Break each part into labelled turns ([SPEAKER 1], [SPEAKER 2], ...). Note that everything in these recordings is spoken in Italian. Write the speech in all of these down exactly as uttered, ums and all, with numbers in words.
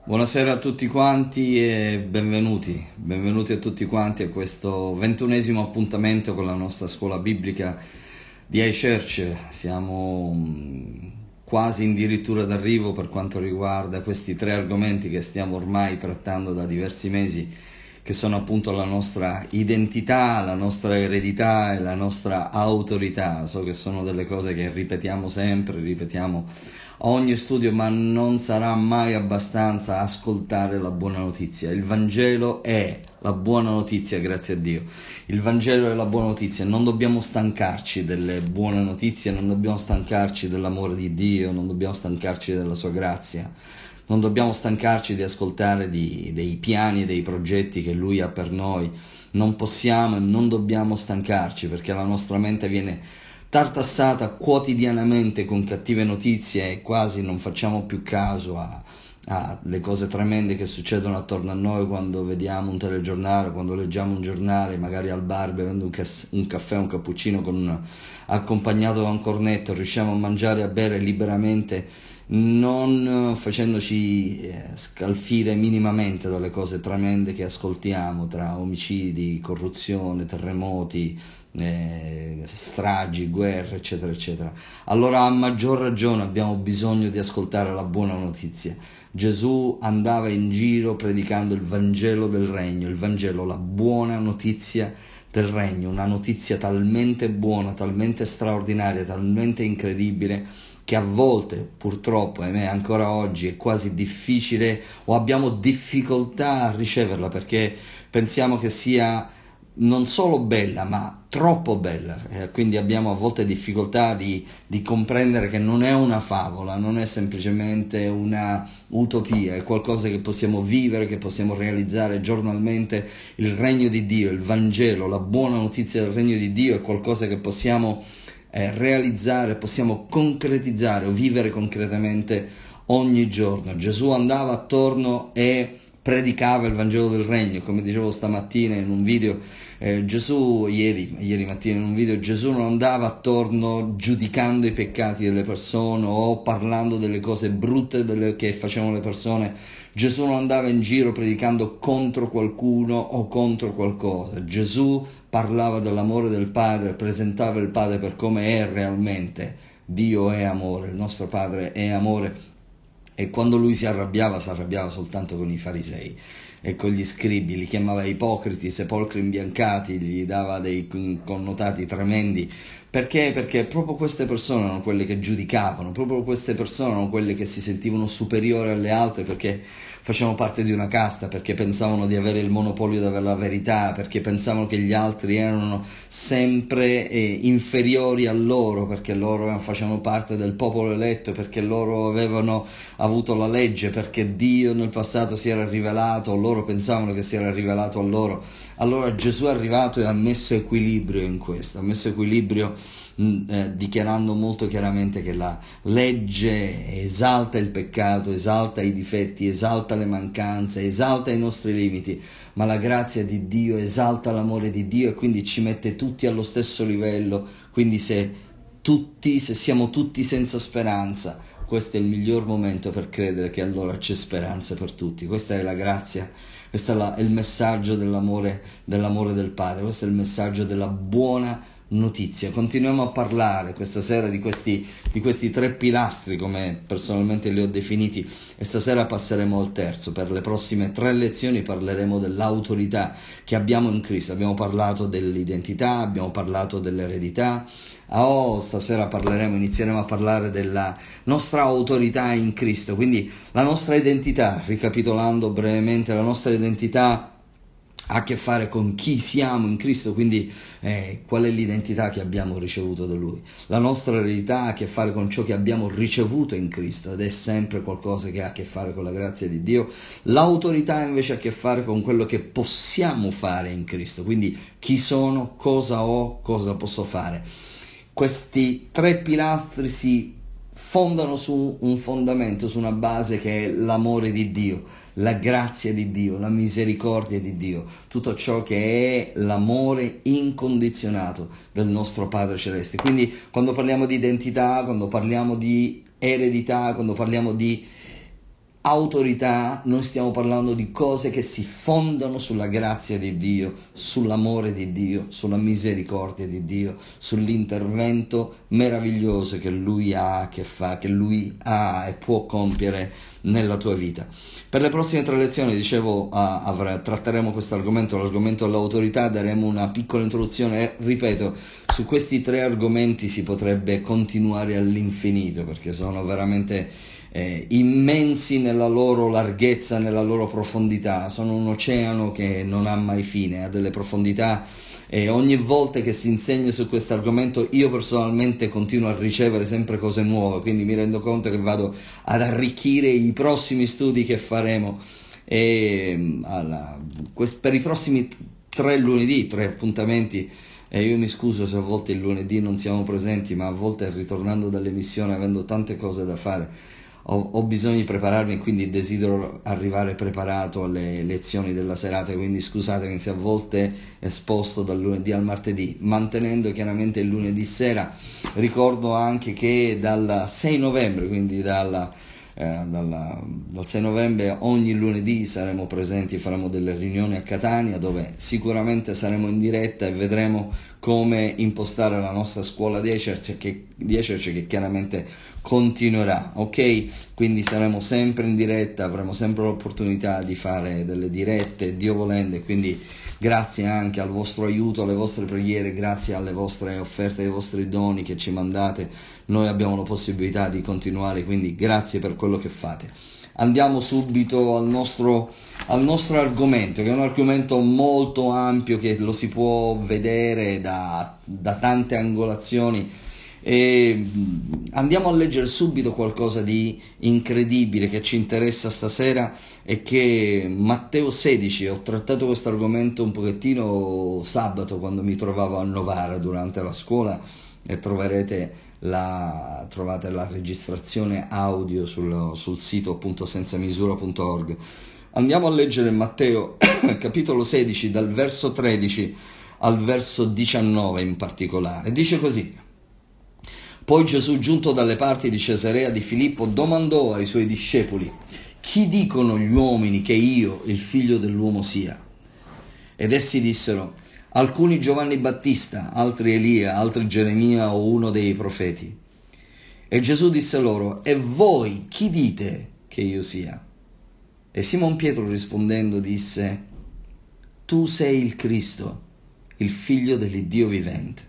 [SPEAKER 1] Buonasera a tutti quanti e benvenuti, benvenuti a tutti quanti a questo ventunesimo appuntamento con la nostra scuola biblica di iChurch. Siamo mm, quasi addirittura d'arrivo per quanto riguarda questi tre argomenti che stiamo ormai trattando da diversi mesi, che sono appunto la nostra identità, la nostra eredità e la nostra autorità. So che sono delle cose che ripetiamo sempre, ripetiamo a ogni studio, ma non sarà mai abbastanza ascoltare la buona notizia. Il Vangelo è la buona notizia, grazie a Dio. Il Vangelo è la buona notizia. Non dobbiamo stancarci delle buone notizie, non dobbiamo stancarci dell'amore di Dio, non dobbiamo stancarci della sua grazia. Non dobbiamo stancarci di ascoltare di, dei piani e dei progetti che Lui ha per noi. Non possiamo e non dobbiamo stancarci, perché la nostra mente viene tartassata quotidianamente con cattive notizie e quasi non facciamo più caso a, a le cose tremende che succedono attorno a noi quando vediamo un telegiornale, quando leggiamo un giornale, magari al bar bevendo un, cas- un caffè, un cappuccino con un, accompagnato da un cornetto, riusciamo a mangiare e a bere liberamente, non facendoci eh, scalfire minimamente dalle cose tremende che ascoltiamo, tra omicidi, corruzione, terremoti, eh, stragi, guerre, eccetera, eccetera. Allora a maggior ragione abbiamo bisogno di ascoltare la buona notizia. Gesù andava in giro predicando il Vangelo del Regno, il Vangelo, la buona notizia del Regno, una notizia talmente buona, talmente straordinaria, talmente incredibile, che a volte, purtroppo, ahimè, ancora oggi è quasi difficile o abbiamo difficoltà a riceverla, perché pensiamo che sia non solo bella, ma troppo bella, eh, quindi abbiamo a volte difficoltà di, di comprendere che non è una favola, non è semplicemente una utopia, è qualcosa che possiamo vivere, che possiamo realizzare giornalmente. Il regno di Dio, il Vangelo, la buona notizia del regno di Dio è qualcosa che possiamo eh, realizzare, possiamo concretizzare o vivere concretamente ogni giorno. Gesù andava attorno e predicava il Vangelo del Regno, come dicevo stamattina in un video. Eh, Gesù, ieri, ieri mattina in un video, Gesù non andava attorno giudicando i peccati delle persone o parlando delle cose brutte delle, che facevano le persone. Gesù non andava in giro predicando contro qualcuno o contro qualcosa. Gesù parlava dell'amore del Padre, presentava il Padre per come è realmente. Dio è amore, il nostro Padre è amore. E quando lui si arrabbiava, si arrabbiava soltanto con i farisei e con gli scribi, li chiamava ipocriti, sepolcri imbiancati, gli dava dei connotati tremendi. Perché? Perché proprio queste persone erano quelle che giudicavano, proprio queste persone erano quelle che si sentivano superiori alle altre perché facevano parte di una casta, perché pensavano di avere il monopolio della verità, perché pensavano che gli altri erano sempre eh, inferiori a loro, perché loro facevano parte del popolo eletto, perché loro avevano avuto la legge, perché Dio nel passato si era rivelato, loro pensavano che si era rivelato a loro. Allora Gesù è arrivato e ha messo equilibrio in questo, ha messo equilibrio mh, eh, dichiarando molto chiaramente che la legge esalta il peccato, esalta i difetti, esalta le mancanze, esalta i nostri limiti, ma la grazia di Dio esalta l'amore di Dio e quindi ci mette tutti allo stesso livello. Quindi se tutti, se siamo tutti senza speranza, questo è il miglior momento per credere che allora c'è speranza per tutti. Questa è la grazia, questo è, la, è il messaggio dell'amore, dell'amore del Padre, questo è il messaggio della buona notizia. Continuiamo a parlare questa sera di questi, di questi tre pilastri, come personalmente li ho definiti, e stasera passeremo al terzo. Per le prossime tre lezioni parleremo dell'autorità che abbiamo in Cristo. Abbiamo parlato dell'identità, abbiamo parlato dell'eredità. Oh, stasera parleremo, inizieremo a parlare della nostra autorità in Cristo, quindi la nostra identità, ricapitolando brevemente, la nostra identità ha a che fare con chi siamo in Cristo, quindi eh, qual è l'identità che abbiamo ricevuto da Lui. La nostra eredità ha a che fare con ciò che abbiamo ricevuto in Cristo ed è sempre qualcosa che ha a che fare con la grazia di Dio. L'autorità invece ha a che fare con quello che possiamo fare in Cristo, quindi chi sono, cosa ho, cosa posso fare. Questi tre pilastri si fondano su un fondamento, su una base che è l'amore di Dio, la grazia di Dio, la misericordia di Dio, tutto ciò che è l'amore incondizionato del nostro Padre Celeste. Quindi quando parliamo di identità, quando parliamo di eredità, quando parliamo di autorità, noi stiamo parlando di cose che si fondano sulla grazia di Dio, sull'amore di Dio, sulla misericordia di Dio, sull'intervento meraviglioso che Lui ha, che fa, che Lui ha e può compiere nella tua vita. Per le prossime tre lezioni, dicevo, ah, avrà, tratteremo questo argomento, l'argomento dell'autorità, daremo una piccola introduzione e, ripeto, su questi tre argomenti si potrebbe continuare all'infinito, perché sono veramente Eh, immensi nella loro larghezza, nella loro profondità. Sono un oceano che non ha mai fine, ha delle profondità, e ogni volta che si insegna su questo argomento io personalmente continuo a ricevere sempre cose nuove, quindi mi rendo conto che vado ad arricchire i prossimi studi che faremo e, alla, quest, per i prossimi tre lunedì, tre appuntamenti. E io mi scuso se a volte il lunedì non siamo presenti, ma a volte ritornando dalle missioni, avendo tante cose da fare, Ho, ho bisogno di prepararmi e quindi desidero arrivare preparato alle lezioni della serata, quindi scusatemi se a volte è sposto dal lunedì al martedì, mantenendo chiaramente il lunedì sera. Ricordo anche che dal sei novembre, quindi dalla, eh, dalla, dal sei novembre ogni lunedì saremo presenti, faremo delle riunioni a Catania dove sicuramente saremo in diretta e vedremo come impostare la nostra scuola di iChurch che, di iChurch che chiaramente continuerà, ok? Quindi saremo sempre in diretta, avremo sempre l'opportunità di fare delle dirette, Dio volendo, e quindi grazie anche al vostro aiuto, alle vostre preghiere, grazie alle vostre offerte, ai vostri doni che ci mandate, noi abbiamo la possibilità di continuare, quindi grazie per quello che fate. Andiamo subito al nostro, al nostro argomento, che è un argomento molto ampio, che lo si può vedere da, da tante angolazioni. E andiamo a leggere subito qualcosa di incredibile che ci interessa stasera, e che Matteo sedici. Ho trattato questo argomento un pochettino sabato quando mi trovavo a Novara durante la scuola, e troverete la, trovate la registrazione audio sul, sul sito appunto senzamisura punto org. Andiamo a leggere Matteo capitolo sedici dal verso tredici al verso diciannove in particolare. Dice così: Poi Gesù, giunto dalle parti di Cesarea di Filippo, domandò ai suoi discepoli: chi dicono gli uomini che io, il figlio dell'uomo, sia? Ed essi dissero: alcuni Giovanni Battista, altri Elia, altri Geremia o uno dei profeti. E Gesù disse loro: e voi chi dite che io sia? E Simon Pietro rispondendo disse: tu sei il Cristo, il figlio dell'Iddio vivente.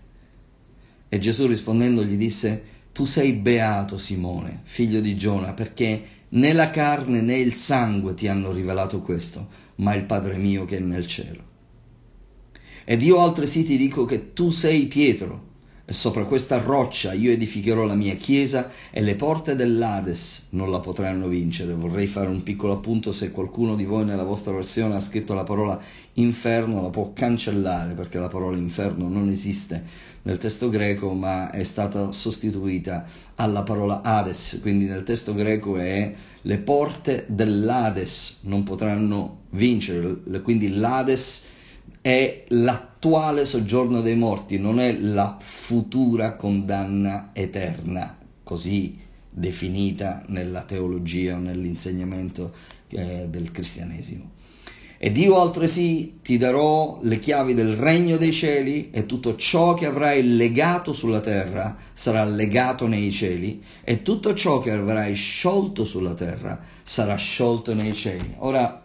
[SPEAKER 1] E Gesù rispondendo gli disse: tu sei beato Simone, figlio di Giona, perché né la carne né il sangue ti hanno rivelato questo, ma il Padre mio che è nel cielo. Ed io altresì ti dico che tu sei Pietro, e sopra questa roccia io edificherò la mia chiesa, e le porte dell'Ades non la potranno vincere. Vorrei fare un piccolo appunto: se qualcuno di voi nella vostra versione ha scritto la parola inferno, la può cancellare, perché la parola inferno non esiste nel testo greco, ma è stata sostituita alla parola Hades. Quindi nel testo greco è: le porte dell'Hades non potranno vincere. Quindi l'Hades è l'attuale soggiorno dei morti, non è la futura condanna eterna, così definita nella teologia o nell'insegnamento eh, del cristianesimo. Ed io altresì ti darò le chiavi del regno dei cieli, e tutto ciò che avrai legato sulla terra sarà legato nei cieli, e tutto ciò che avrai sciolto sulla terra sarà sciolto nei cieli. Ora,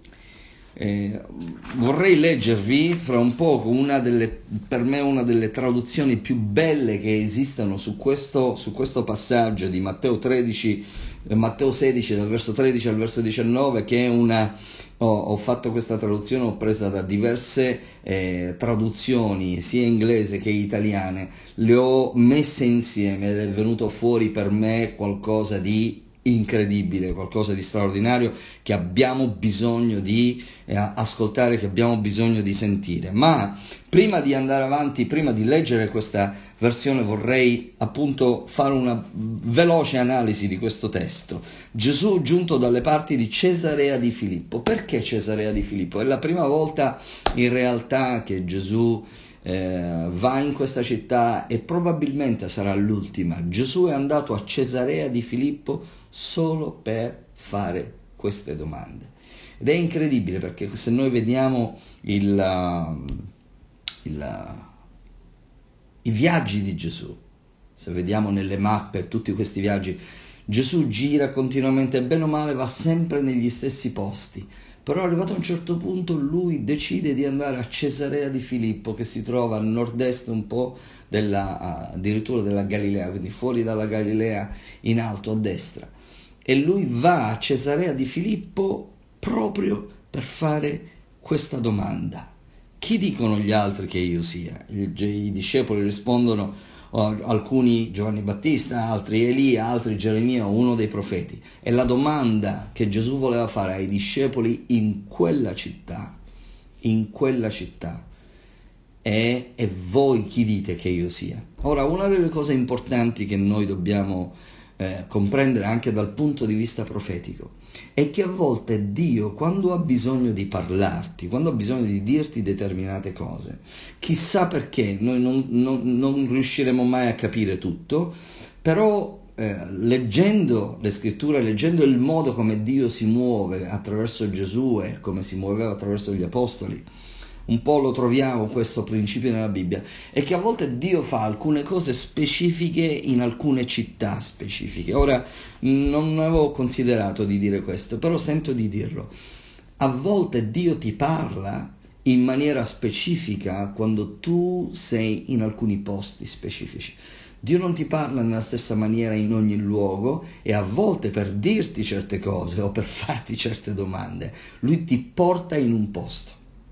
[SPEAKER 1] eh, vorrei leggervi fra un poco una delle, per me una delle traduzioni più belle che esistano su questo, su questo passaggio di Matteo tredici, eh, Matteo sedici dal verso tredici al verso diciannove, che è una Ho, ho fatto questa traduzione, ho presa da diverse eh, traduzioni, sia inglese che italiane, le ho messe insieme ed è venuto fuori per me qualcosa di incredibile, qualcosa di straordinario che abbiamo bisogno di eh, ascoltare, che abbiamo bisogno di sentire. Ma prima di andare avanti, prima di leggere questa versione, vorrei appunto fare una veloce analisi di questo testo. Gesù giunto dalle parti di Cesarea di Filippo. Perché Cesarea di Filippo? È la prima volta in realtà che Gesù eh, va in questa città, e probabilmente sarà l'ultima. Gesù è andato a Cesarea di Filippo solo per fare queste domande. Ed è incredibile, perché se noi vediamo il, il, i viaggi di Gesù, se vediamo nelle mappe tutti questi viaggi, Gesù gira continuamente, bene o male va sempre negli stessi posti, però arrivato a un certo punto lui decide di andare a Cesarea di Filippo, che si trova al nord-est un po' della, addirittura della Galilea, quindi fuori dalla Galilea in alto a destra, e lui va a Cesarea di Filippo proprio per fare questa domanda: chi dicono gli altri che io sia? I, i discepoli rispondono: alcuni Giovanni Battista, altri Elia, altri Geremia, uno dei profeti. E la domanda che Gesù voleva fare ai discepoli in quella città, in quella città, è: e voi chi dite che io sia? Ora, una delle cose importanti che noi dobbiamo eh, comprendere anche dal punto di vista profetico è che a volte Dio, quando ha bisogno di parlarti, quando ha bisogno di dirti determinate cose, chissà perché, noi non, non, non riusciremo mai a capire tutto, però eh, leggendo le scritture, leggendo il modo come Dio si muove attraverso Gesù e come si muoveva attraverso gli apostoli, un po' lo troviamo questo principio nella Bibbia, è che a volte Dio fa alcune cose specifiche in alcune città specifiche. Ora, non avevo considerato di dire questo, però sento di dirlo. A volte Dio ti parla in maniera specifica quando tu sei in alcuni posti specifici. Dio non ti parla nella stessa maniera in ogni luogo, e a volte per dirti certe cose o per farti certe domande, Lui ti porta in un posto.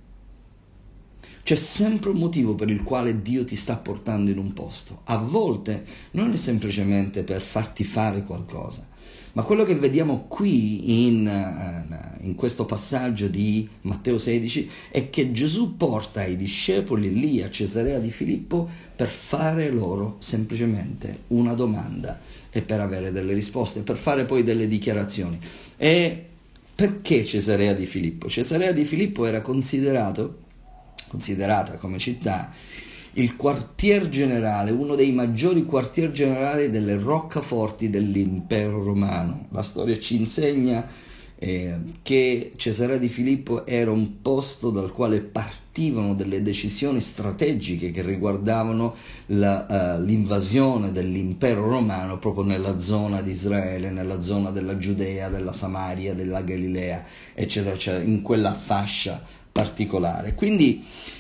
[SPEAKER 1] C'è sempre un motivo per il quale Dio ti sta portando in un posto. A volte non è semplicemente per farti fare qualcosa, ma quello che vediamo qui in, in questo passaggio di Matteo sedici è che Gesù porta i discepoli lì a Cesarea di Filippo per fare loro semplicemente una domanda e per avere delle risposte, per fare poi delle dichiarazioni. E perché Cesarea di Filippo? Cesarea di Filippo era considerato considerata come città il quartier generale, uno dei maggiori quartier generali delle roccaforti dell'impero romano. La storia ci insegna eh, che Cesarea di Filippo era un posto dal quale partivano delle decisioni strategiche che riguardavano la, uh, l'invasione dell'impero romano proprio nella zona di Israele, nella zona della Giudea, della Samaria, della Galilea, eccetera, eccetera, in quella fascia particolare. Quindi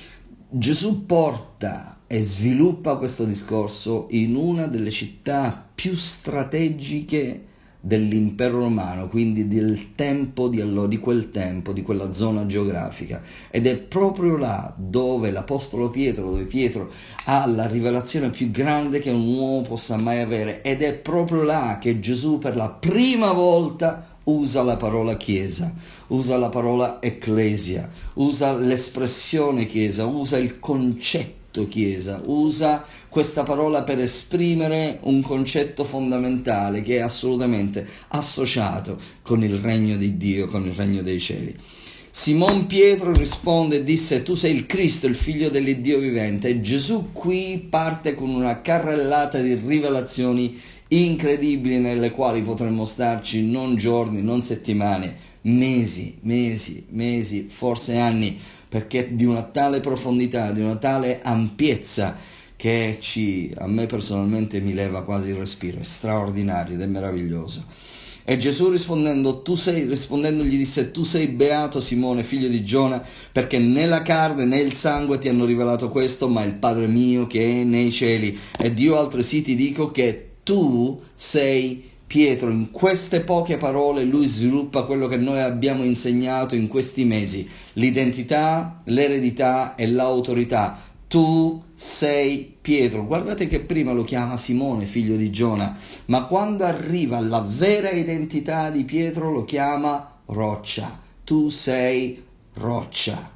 [SPEAKER 1] Gesù porta e sviluppa questo discorso in una delle città più strategiche dell'impero romano, quindi del tempo di allora, di quel tempo, di quella zona geografica, ed è proprio là dove l'apostolo Pietro, dove Pietro ha la rivelazione più grande che un uomo possa mai avere, ed è proprio là che Gesù per la prima volta usa la parola chiesa, usa la parola ecclesia, usa l'espressione chiesa, usa il concetto chiesa, usa questa parola per esprimere un concetto fondamentale che è assolutamente associato con il regno di Dio, con il regno dei cieli. Simon Pietro risponde e disse: tu sei il Cristo, il figlio dell'Iddio vivente. E Gesù qui parte con una carrellata di rivelazioni incredibili, nelle quali potremmo starci non giorni, non settimane, mesi, mesi, mesi, forse anni, perché di una tale profondità, di una tale ampiezza che ci, a me personalmente mi leva quasi il respiro. È straordinario ed è meraviglioso. E Gesù rispondendo, tu sei, rispondendo gli disse: tu sei beato Simone, figlio di Giona, perché né la carne né il sangue ti hanno rivelato questo, ma il Padre mio che è nei cieli. Ed io altresì ti dico che tu sei Pietro. In queste poche parole lui sviluppa quello che noi abbiamo insegnato in questi mesi: l'identità, l'eredità e l'autorità. Tu sei Pietro. Guardate che prima lo chiama Simone, figlio di Giona, ma quando arriva alla vera identità di Pietro lo chiama roccia. Tu sei roccia.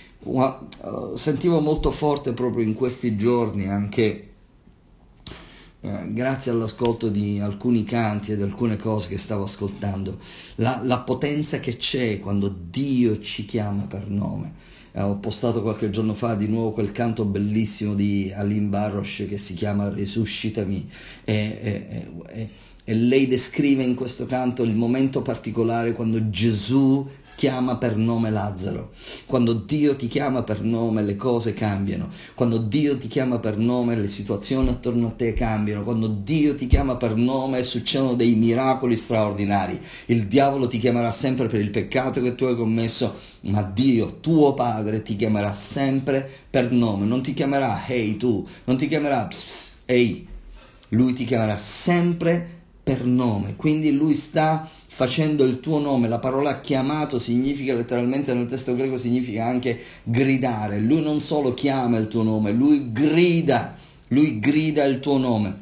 [SPEAKER 1] Sentivo molto forte proprio in questi giorni, anche Eh, grazie all'ascolto di alcuni canti e di alcune cose che stavo ascoltando, la, la potenza che c'è quando Dio ci chiama per nome. Eh, ho postato qualche giorno fa di nuovo quel canto bellissimo di Alim Barrosh che si chiama Resuscitami, e, e, e, E lei descrive in questo canto il momento particolare quando Gesù chiama per nome Lazzaro. Quando Dio ti chiama per nome le cose cambiano. Quando Dio ti chiama per nome le situazioni attorno a te cambiano. Quando Dio ti chiama per nome succedono dei miracoli straordinari. Il diavolo ti chiamerà sempre per il peccato che tu hai commesso, ma Dio, tuo Padre, ti chiamerà sempre per nome. Non ti chiamerà ehi tu, non ti chiamerà pss, pss, ehi. Lui ti chiamerà sempre per nome. Quindi lui sta facendo il tuo nome. La parola chiamato significa letteralmente, nel testo greco significa anche gridare. Lui non solo chiama il tuo nome, lui grida, lui grida il tuo nome.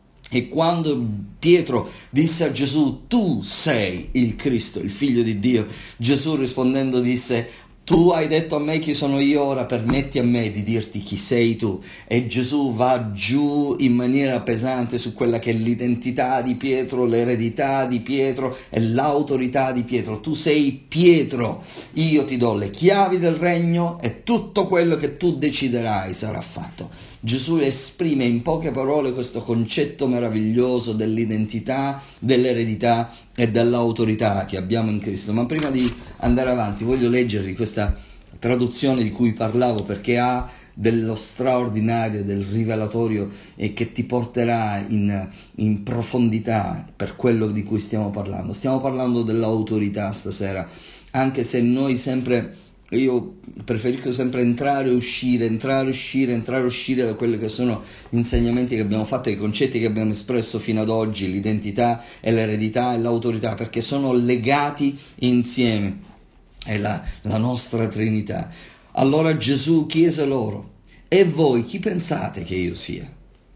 [SPEAKER 1] E quando Pietro disse a Gesù: tu sei il Cristo, il figlio di Dio, Gesù rispondendo disse: tu hai detto a me chi sono io, ora permetti a me di dirti chi sei tu. E Gesù va giù in maniera pesante su quella che è l'identità di Pietro, l'eredità di Pietro e l'autorità di Pietro. Tu sei Pietro, io ti do le chiavi del regno e tutto quello che tu deciderai sarà fatto. Gesù esprime in poche parole questo concetto meraviglioso dell'identità, dell'eredità e dell'autorità che abbiamo in Cristo. Ma prima di andare avanti voglio leggervi questa traduzione di cui parlavo, perché ha dello straordinario, del rivelatorio, e che ti porterà in, in profondità per quello di cui stiamo parlando. Stiamo parlando dell'autorità stasera, anche se noi sempre... Io preferisco sempre entrare e uscire, entrare e uscire, entrare e uscire da quelli che sono gli insegnamenti che abbiamo fatto, i concetti che abbiamo espresso fino ad oggi, l'identità e l'eredità e l'autorità, perché sono legati insieme, è la, la nostra Trinità. Allora Gesù chiese loro: e voi chi pensate che io sia?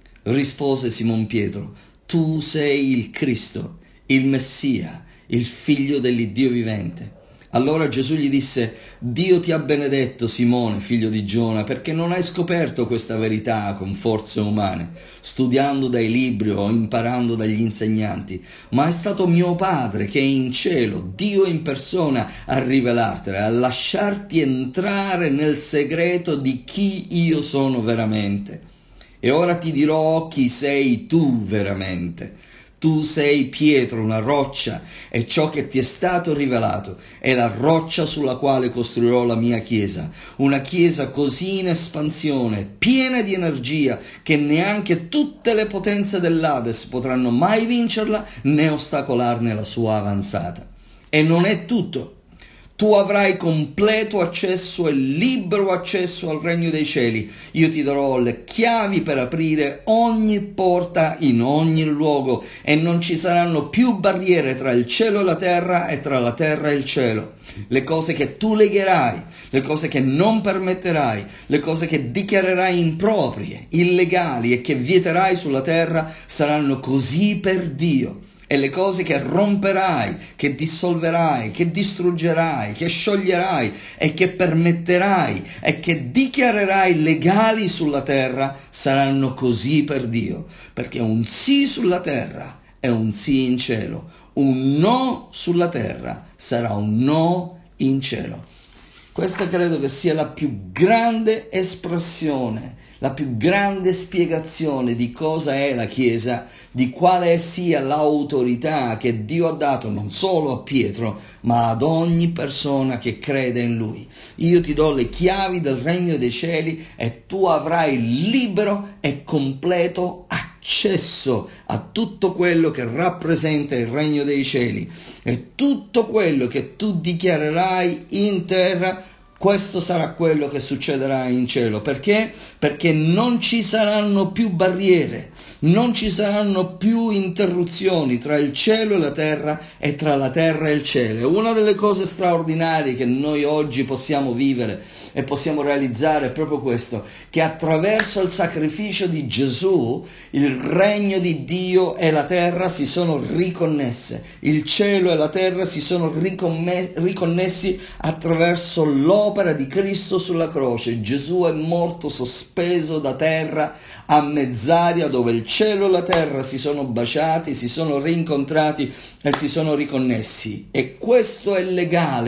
[SPEAKER 1] Rispose Simon Pietro: tu sei il Cristo, il Messia, il figlio dell'Iddio vivente. Allora Gesù gli disse: Dio ti ha benedetto, Simone, figlio di Giona, perché non hai scoperto questa verità con forze umane, studiando dai libri o imparando dagli insegnanti, ma è stato mio Padre che è in cielo, Dio in persona, a rivelartela, a lasciarti entrare nel segreto di chi io sono veramente. E ora ti dirò chi sei tu veramente. Tu sei Pietro, una roccia, e ciò che ti è stato rivelato è la roccia sulla quale costruirò la mia chiesa, una chiesa così in espansione, piena di energia, che neanche tutte le potenze dell'Ades potranno mai vincerla né ostacolarne la sua avanzata. E non è tutto. Tu avrai completo accesso e libero accesso al regno dei cieli. Io ti darò le chiavi per aprire ogni porta in ogni luogo e non ci saranno più barriere tra il cielo e la terra e tra la terra e il cielo. Le cose che tu legherai, le cose che non permetterai, le cose che dichiarerai improprie, illegali e che vieterai sulla terra saranno così per Dio. E le cose che romperai, che dissolverai, che distruggerai, che scioglierai e che permetterai e che dichiarerai legali sulla terra saranno così per Dio. Perché un sì sulla terra è un sì in cielo, un no sulla terra sarà un no in cielo. Questa credo che sia la più grande espressione, la più grande spiegazione di cosa è la Chiesa, di quale sia l'autorità che Dio ha dato non solo a Pietro, ma ad ogni persona che crede in Lui. Io ti do le chiavi del regno dei cieli e tu avrai libero e completo accesso a tutto quello che rappresenta il regno dei cieli, e tutto quello che tu dichiarerai in terra, questo sarà quello che succederà in cielo. Perché? Perché non ci saranno più barriere, non ci saranno più interruzioni tra il cielo e la terra e tra la terra e il cielo. E una delle cose straordinarie che noi oggi possiamo vivere e possiamo realizzare è proprio questo, che attraverso il sacrificio di Gesù il regno di Dio e la terra si sono riconnesse, il cielo e la terra si sono ricomme- riconnessi attraverso l'opera di Cristo sulla croce. Gesù è morto sospeso da terra a mezz'aria, dove il cielo e la terra si sono baciati, si sono rincontrati e si sono riconnessi. E questo è legale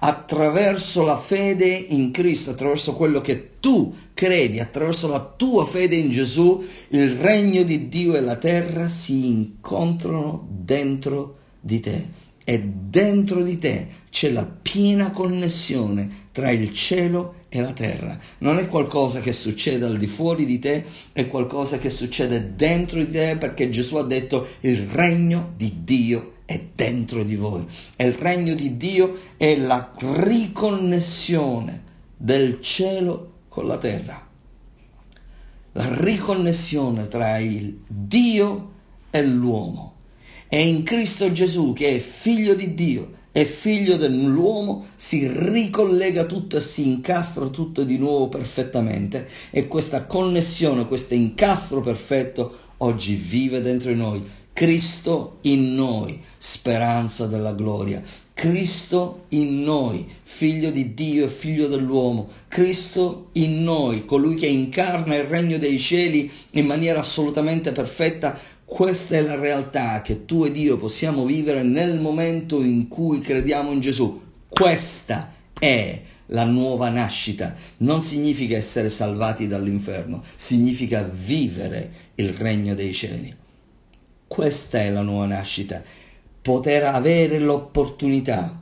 [SPEAKER 1] attraverso la fede in Cristo, attraverso quello che tu credi, attraverso la tua fede in Gesù, il regno di Dio e la terra si incontrano dentro di te. E dentro di te c'è la piena connessione tra il cielo e la terra. Non è qualcosa che succede al di fuori di te, è qualcosa che succede dentro di te, perché Gesù ha detto: il regno di Dio è dentro di voi. E il regno di Dio è la riconnessione del cielo con la terra, la riconnessione tra il Dio e l'uomo. E in Cristo Gesù, che è figlio di Dio e figlio dell'uomo, si ricollega tutto e si incastra tutto di nuovo perfettamente, e questa connessione, questo incastro perfetto oggi vive dentro di noi. Cristo in noi, speranza della gloria. Cristo in noi, figlio di Dio e figlio dell'uomo. Cristo in noi, colui che incarna il regno dei cieli in maniera assolutamente perfetta. Questa è la realtà che tu ed io possiamo vivere nel momento in cui crediamo in Gesù. Questa è la nuova nascita. Non significa essere salvati dall'inferno, significa vivere il regno dei cieli. Questa è la nuova nascita, poter avere l'opportunità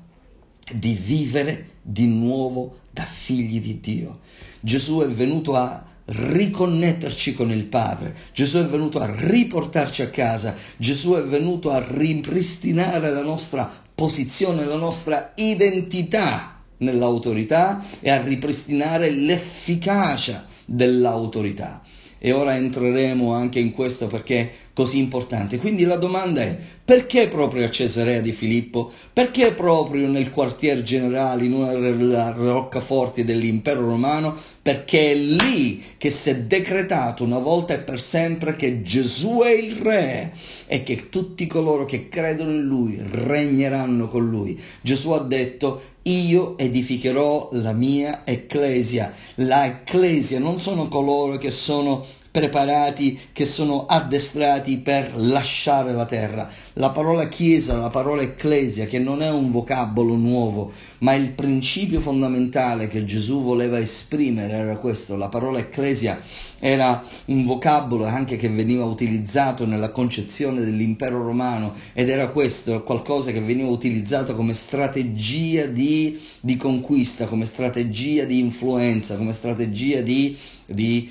[SPEAKER 1] di vivere di nuovo da figli di Dio. Gesù è venuto a riconnetterci con il Padre, Gesù è venuto a riportarci a casa, Gesù è venuto a ripristinare la nostra posizione, la nostra identità nell'autorità e a ripristinare l'efficacia dell'autorità. E ora entreremo anche in questo, perché è così importante. Quindi la domanda è: perché proprio a Cesarea di Filippo? Perché proprio nel quartier generale, in una delle roccaforti dell'impero romano? Perché è lì che si è decretato una volta e per sempre che Gesù è il Re e che tutti coloro che credono in Lui regneranno con Lui. Gesù ha detto: io edificherò la mia ecclesia. La ecclesia non sono coloro che sono preparati, che sono addestrati per lasciare la terra. La parola chiesa, la parola ecclesia, che non è un vocabolo nuovo, ma il principio fondamentale che Gesù voleva esprimere era questo. La parola ecclesia era un vocabolo anche che veniva utilizzato nella concezione dell'impero romano, ed era questo, qualcosa che veniva utilizzato come strategia di, di conquista, come strategia di influenza, come strategia di, di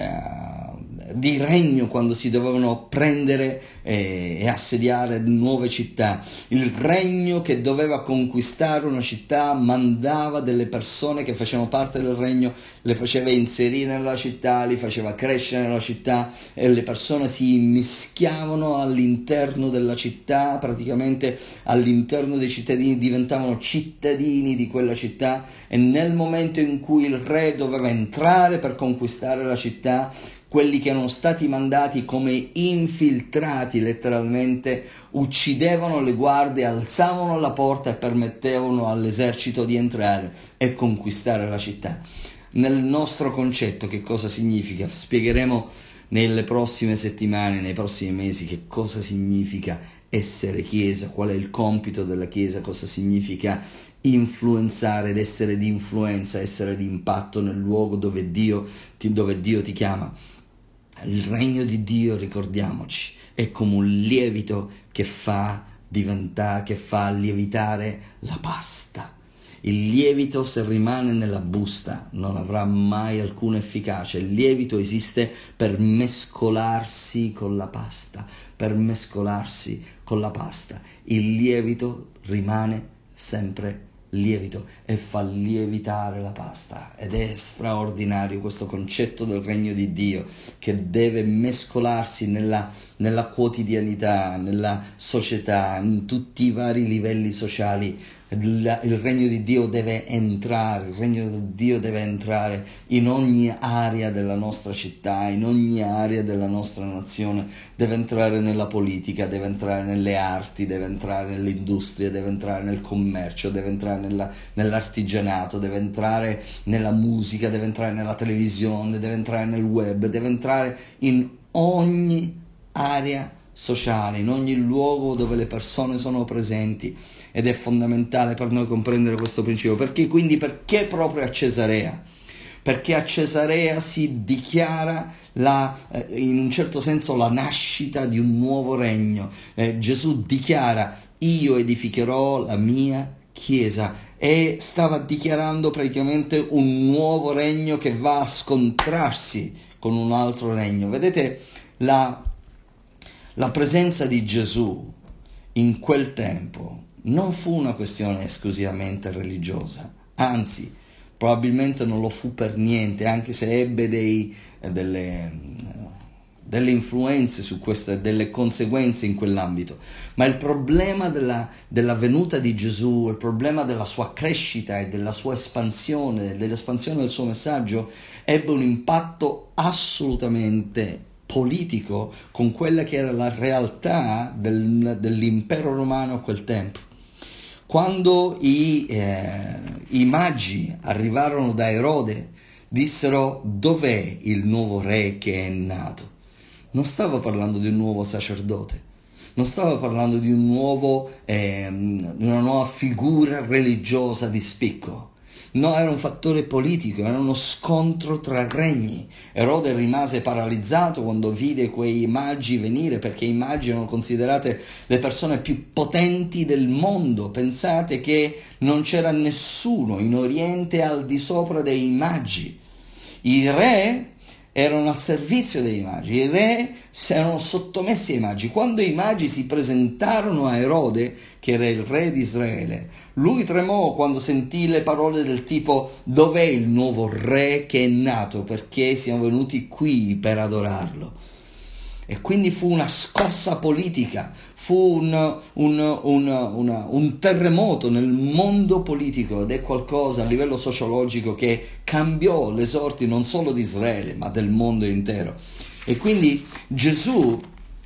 [SPEAKER 1] eh, di regno, quando si dovevano prendere eh, e assediare nuove città. Il regno che doveva conquistare una città mandava delle persone che facevano parte del regno, le faceva inserire nella città, li faceva crescere nella città, e le persone si mischiavano all'interno della città, praticamente all'interno dei cittadini, diventavano cittadini di quella città. E nel momento in cui il re doveva entrare per conquistare la città, quelli che erano stati mandati come infiltrati letteralmente uccidevano le guardie, alzavano la porta e permettevano all'esercito di entrare e conquistare la città. Nel nostro concetto che cosa significa? Spiegheremo nelle prossime settimane, nei prossimi mesi, che cosa significa essere Chiesa, qual è il compito della Chiesa, cosa significa influenzare ed essere di influenza, essere di impatto nel luogo dove Dio ti, dove Dio ti chiama. Il regno di Dio, ricordiamoci, è come un lievito che fa diventare, che fa lievitare la pasta. Il lievito, se rimane nella busta, non avrà mai alcuna efficacia. Il lievito esiste per mescolarsi con la pasta, per mescolarsi con la pasta. Il lievito rimane sempre lievito e fa lievitare la pasta, ed è straordinario questo concetto del regno di Dio che deve mescolarsi nella, nella quotidianità, nella società, in tutti i vari livelli sociali. Il, il regno di Dio deve entrare, il regno di Dio deve entrare in ogni area della nostra città, in ogni area della nostra nazione, deve entrare nella politica, deve entrare nelle arti, deve entrare nell'industria, deve entrare nel commercio, deve entrare nella, nell'artigianato, deve entrare nella musica, deve entrare nella televisione, deve entrare nel web, deve entrare in ogni area sociale, in ogni luogo dove le persone sono presenti. ed è fondamentale per noi comprendere questo principio. Perché quindi perché proprio a Cesarea? Perché a Cesarea si dichiara la, eh, in un certo senso la nascita di un nuovo regno. Eh, Gesù dichiara: io edificherò la mia chiesa, e stava dichiarando praticamente un nuovo regno che va a scontrarsi con un altro regno. Vedete, la, la presenza di Gesù in quel tempo non fu una questione esclusivamente religiosa, anzi probabilmente non lo fu per niente, anche se ebbe dei, delle, delle influenze su questo e delle conseguenze in quell'ambito. Ma il problema della, della venuta di Gesù, il problema della sua crescita e della sua espansione, dell'espansione del suo messaggio, ebbe un impatto assolutamente politico con quella che era la realtà del, dell'impero romano a quel tempo. Quando i, eh, i magi arrivarono da Erode, dissero: dov'è il nuovo re che è nato? Non stava parlando di un nuovo sacerdote, non stava parlando di un nuovo, eh, una nuova figura religiosa di spicco. No, era un fattore politico, era uno scontro tra regni. Erode rimase paralizzato quando vide quei magi venire, perché i magi erano considerate le persone più potenti del mondo. Pensate che non c'era nessuno in Oriente al di sopra dei magi. I re erano al servizio dei magi, i re erano sottomessi ai magi. Quando i magi si presentarono a Erode, che era il re di Israele, lui tremò quando sentì le parole del tipo: dov'è il nuovo re che è nato, perché siamo venuti qui per adorarlo. E quindi fu una scossa politica, fu un, un, un, una, un terremoto nel mondo politico, ed è qualcosa a livello sociologico che cambiò le sorti non solo di Israele ma del mondo intero. E quindi Gesù,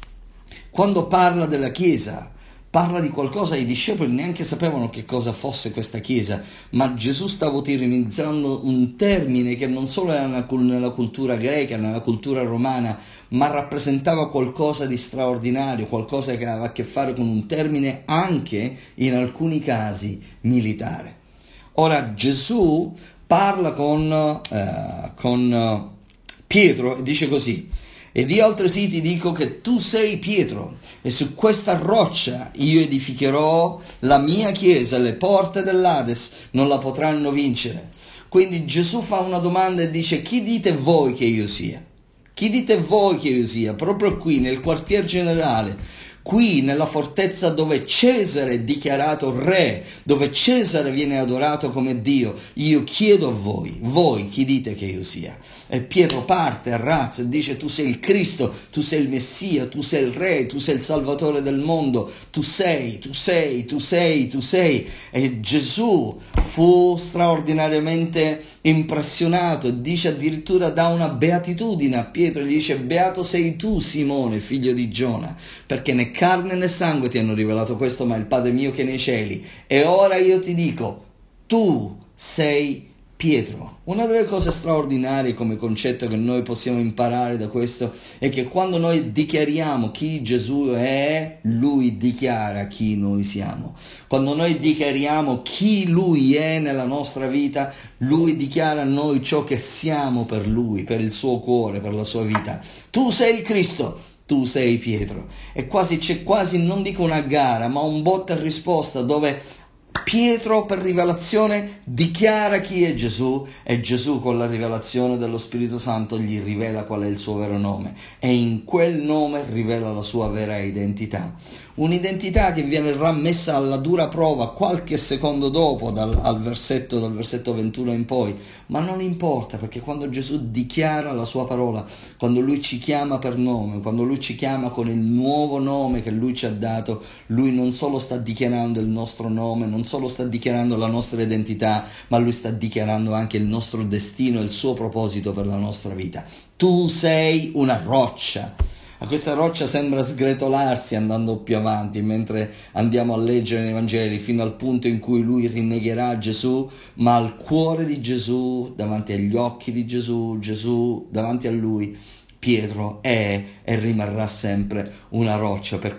[SPEAKER 1] quando parla della Chiesa, parla di qualcosa, i discepoli neanche sapevano che cosa fosse questa Chiesa, ma Gesù stava utilizzando un termine che non solo era nella cultura greca, nella cultura romana, ma rappresentava qualcosa di straordinario, qualcosa che aveva a che fare con un termine anche in alcuni casi militare. Ora Gesù parla con, eh, con Pietro e dice così: ed io altresì ti dico che tu sei Pietro, e su questa roccia io edificherò la mia chiesa, le porte dell'Ades non la potranno vincere. Quindi Gesù fa una domanda e dice: chi dite voi che io sia? Chi dite voi che io sia? Proprio qui nel quartier generale, qui nella fortezza dove Cesare è dichiarato re, dove Cesare viene adorato come Dio, io chiedo a voi, voi chi dite che io sia? E Pietro parte a razzo e dice: tu sei il Cristo, tu sei il Messia, tu sei il Re, tu sei il Salvatore del mondo, tu sei, tu sei, tu sei, tu sei. E Gesù fu straordinariamente impressionato e dice addirittura, dà una beatitudine a Pietro, gli dice: beato sei tu, Simone, figlio di Giona, perché né carne né sangue ti hanno rivelato questo, ma il Padre mio che è nei cieli. E ora io ti dico, tu sei Pietro. Una delle cose straordinarie come concetto che noi possiamo imparare da questo è che quando noi dichiariamo chi Gesù è, Lui dichiara chi noi siamo. Quando noi dichiariamo chi Lui è nella nostra vita, Lui dichiara a noi ciò che siamo per Lui, per il suo cuore, per la sua vita. Tu sei il Cristo, tu sei Pietro. E quasi c'è quasi, non dico una gara, ma un botta e risposta dove Pietro per rivelazione dichiara chi è Gesù, e Gesù con la rivelazione dello Spirito Santo gli rivela qual è il suo vero nome, e in quel nome rivela la sua vera identità. Un'identità che viene messa alla dura prova qualche secondo dopo dal, al versetto, dal versetto ventuno in poi, ma non importa, perché quando Gesù dichiara la sua parola, quando Lui ci chiama per nome, quando Lui ci chiama con il nuovo nome che Lui ci ha dato, Lui non solo sta dichiarando il nostro nome, non solo sta dichiarando la nostra identità, ma Lui sta dichiarando anche il nostro destino e il suo proposito per la nostra vita. Tu sei una roccia. A questa roccia sembra sgretolarsi andando più avanti, mentre andiamo a leggere nei Vangeli, fino al punto in cui lui rinnegherà Gesù, ma al cuore di Gesù, davanti agli occhi di Gesù, Gesù davanti a lui, Pietro è e rimarrà sempre una roccia. Perché?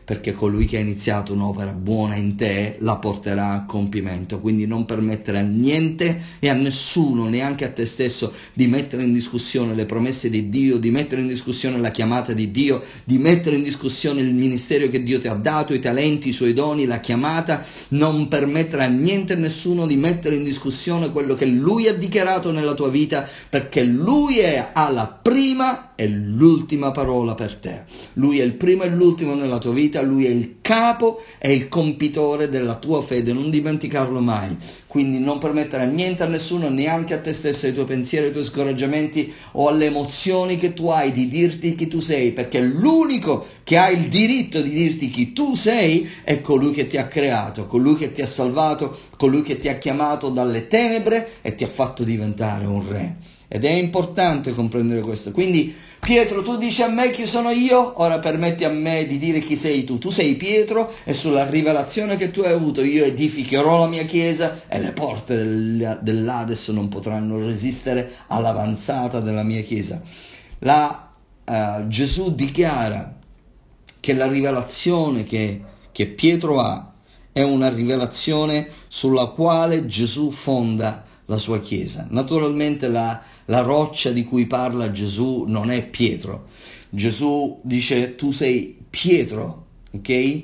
[SPEAKER 1] perché colui che ha iniziato un'opera buona in te la porterà a compimento. Quindi non permettere a niente e a nessuno, neanche a te stesso, di mettere in discussione le promesse di Dio, di mettere in discussione la chiamata di Dio, di mettere in discussione il ministero che Dio ti ha dato, i talenti, i suoi doni, la chiamata. Non permettere a niente e nessuno di mettere in discussione quello che Lui ha dichiarato nella tua vita, perché Lui è, ha la prima e l'ultima parola per te. Lui è il primo e l'ultimo nella tua vita, Lui è il capo e il compitore della tua fede, non dimenticarlo mai. Quindi non permettere a niente, a nessuno, neanche a te stesso, ai tuoi pensieri, ai tuoi scoraggiamenti o alle emozioni che tu hai di dirti chi tu sei, perché l'unico che ha il diritto di dirti chi tu sei è colui che ti ha creato, colui che ti ha salvato, colui che ti ha chiamato dalle tenebre e ti ha fatto diventare un re. Ed è importante comprendere questo. Quindi Pietro, tu dici a me chi sono io, ora permetti a me di dire chi sei tu. Tu sei Pietro e sulla rivelazione che tu hai avuto io edificherò la mia chiesa e le porte del, dell'Ades non potranno resistere all'avanzata della mia chiesa. La, uh, Gesù dichiara che la rivelazione che, che Pietro ha è una rivelazione sulla quale Gesù fonda la sua chiesa. Naturalmente la La roccia di cui parla Gesù non è Pietro. Gesù dice tu sei Pietro, ok?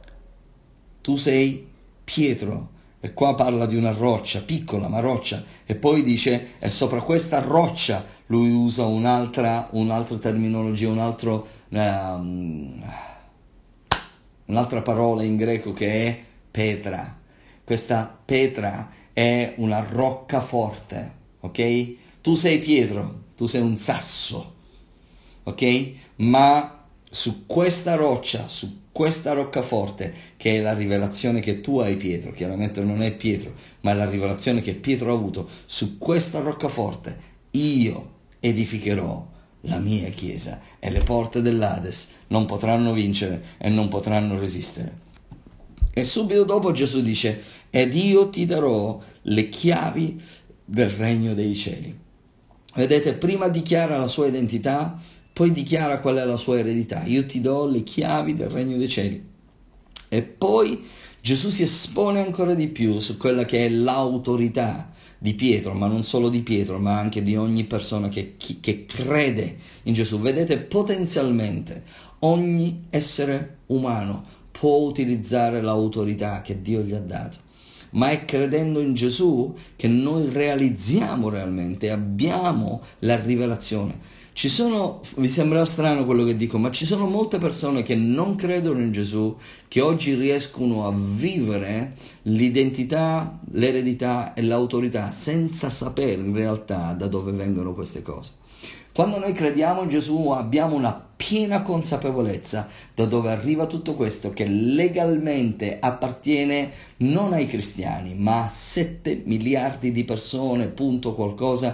[SPEAKER 1] Tu sei Pietro. E qua parla di una roccia, piccola ma roccia. E poi dice, e sopra questa roccia, lui usa un'altra, un'altra terminologia, un altro, um, un'altra parola in greco che è Petra. Questa Petra è una roccaforte, ok? Tu sei Pietro, tu sei un sasso, ok? Ma su questa roccia, su questa roccaforte, che è la rivelazione che tu hai Pietro, chiaramente non è Pietro, ma è la rivelazione che Pietro ha avuto, su questa roccaforte io edificherò la mia chiesa e le porte dell'Ades non potranno vincere e non potranno resistere. E subito dopo Gesù dice, ed io ti darò le chiavi del regno dei cieli. Vedete, prima dichiara la sua identità, poi dichiara qual è la sua eredità. Io ti do le chiavi del regno dei cieli. E poi Gesù si espone ancora di più su quella che è l'autorità di Pietro, ma non solo di Pietro, ma anche di ogni persona che, che crede in Gesù. Vedete, potenzialmente ogni essere umano può utilizzare l'autorità che Dio gli ha dato. Ma è credendo in Gesù che noi realizziamo realmente, abbiamo la rivelazione. Ci sono, vi sembrerà strano quello che dico, ma ci sono molte persone che non credono in Gesù, che oggi riescono a vivere l'identità, l'eredità e l'autorità senza sapere in realtà da dove vengono queste cose. Quando noi crediamo in Gesù abbiamo una piena consapevolezza da dove arriva tutto questo, che legalmente appartiene non ai cristiani ma a sette miliardi di persone, punto qualcosa,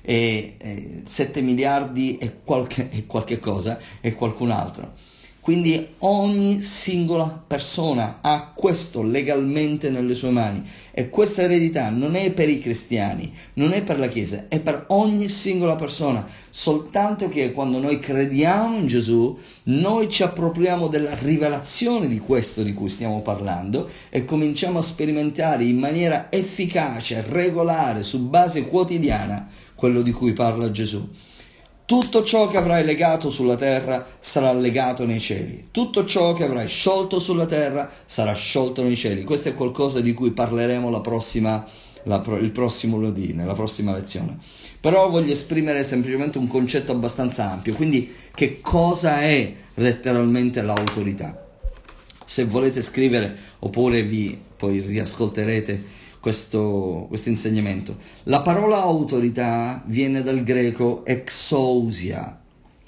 [SPEAKER 1] e, e sette miliardi e qualche, e qualche cosa e qualcun altro. Quindi ogni singola persona ha questo legalmente nelle sue mani e questa eredità non è per i cristiani, non è per la Chiesa, è per ogni singola persona, soltanto che quando noi crediamo in Gesù noi ci appropriamo della rivelazione di questo di cui stiamo parlando e cominciamo a sperimentare in maniera efficace, regolare, su base quotidiana quello di cui parla Gesù. Tutto ciò che avrai legato sulla terra sarà legato nei cieli. Tutto ciò che avrai sciolto sulla terra sarà sciolto nei cieli. Questo è qualcosa di cui parleremo la prossima, la, il prossimo lunedì, nella prossima lezione. Però voglio esprimere semplicemente un concetto abbastanza ampio. Quindi, che cosa è letteralmente l'autorità? Se volete scrivere, oppure vi poi riascolterete questo, questo insegnamento. La parola autorità viene dal greco exousia,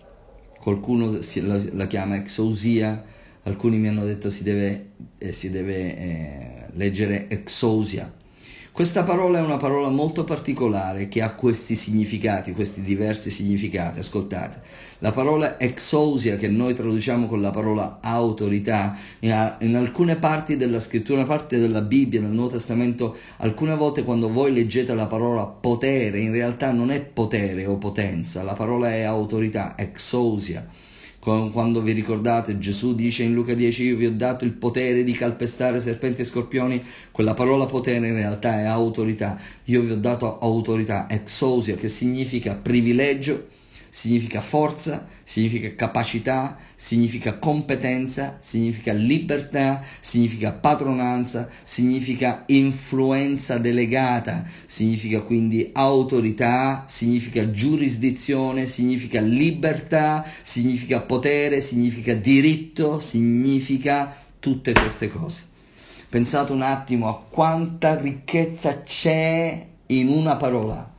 [SPEAKER 1] qualcuno si, la, la chiama exousia, alcuni mi hanno detto si deve, eh, si deve eh, leggere exousia. Questa parola è una parola molto particolare che ha questi significati, questi diversi significati. Ascoltate, la parola exousia, che noi traduciamo con la parola autorità, in alcune parti della scrittura, una parte della Bibbia, nel Nuovo Testamento, alcune volte quando voi leggete la parola potere, in realtà non è potere o potenza, la parola è autorità, exousia. Quando vi ricordate, Gesù dice in Luca dieci: io vi ho dato il potere di calpestare serpenti e scorpioni. Quella parola potere in realtà è autorità. Io vi ho dato autorità, exousia, che significa privilegio, significa forza, significa capacità, significa competenza, significa libertà, significa padronanza, significa influenza delegata, significa quindi autorità, significa giurisdizione, significa libertà, significa potere, significa diritto, significa tutte queste cose. Pensate un attimo a quanta ricchezza c'è in una parola.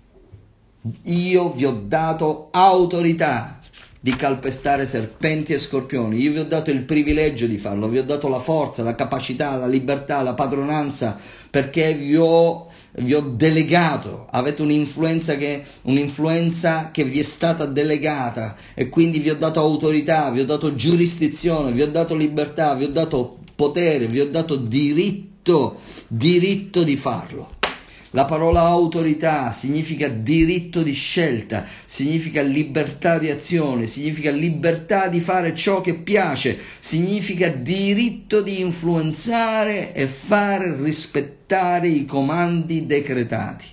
[SPEAKER 1] Io vi ho dato autorità di calpestare serpenti e scorpioni, io vi ho dato il privilegio di farlo, vi ho dato la forza, la capacità, la libertà, la padronanza, perché vi ho, vi ho delegato, avete un'influenza che, un'influenza che vi è stata delegata, e quindi vi ho dato autorità, vi ho dato giurisdizione, vi ho dato libertà, vi ho dato potere, vi ho dato diritto, diritto di farlo. La parola autorità significa diritto di scelta, significa libertà di azione, significa libertà di fare ciò che piace, significa diritto di influenzare e fare rispettare i comandi decretati.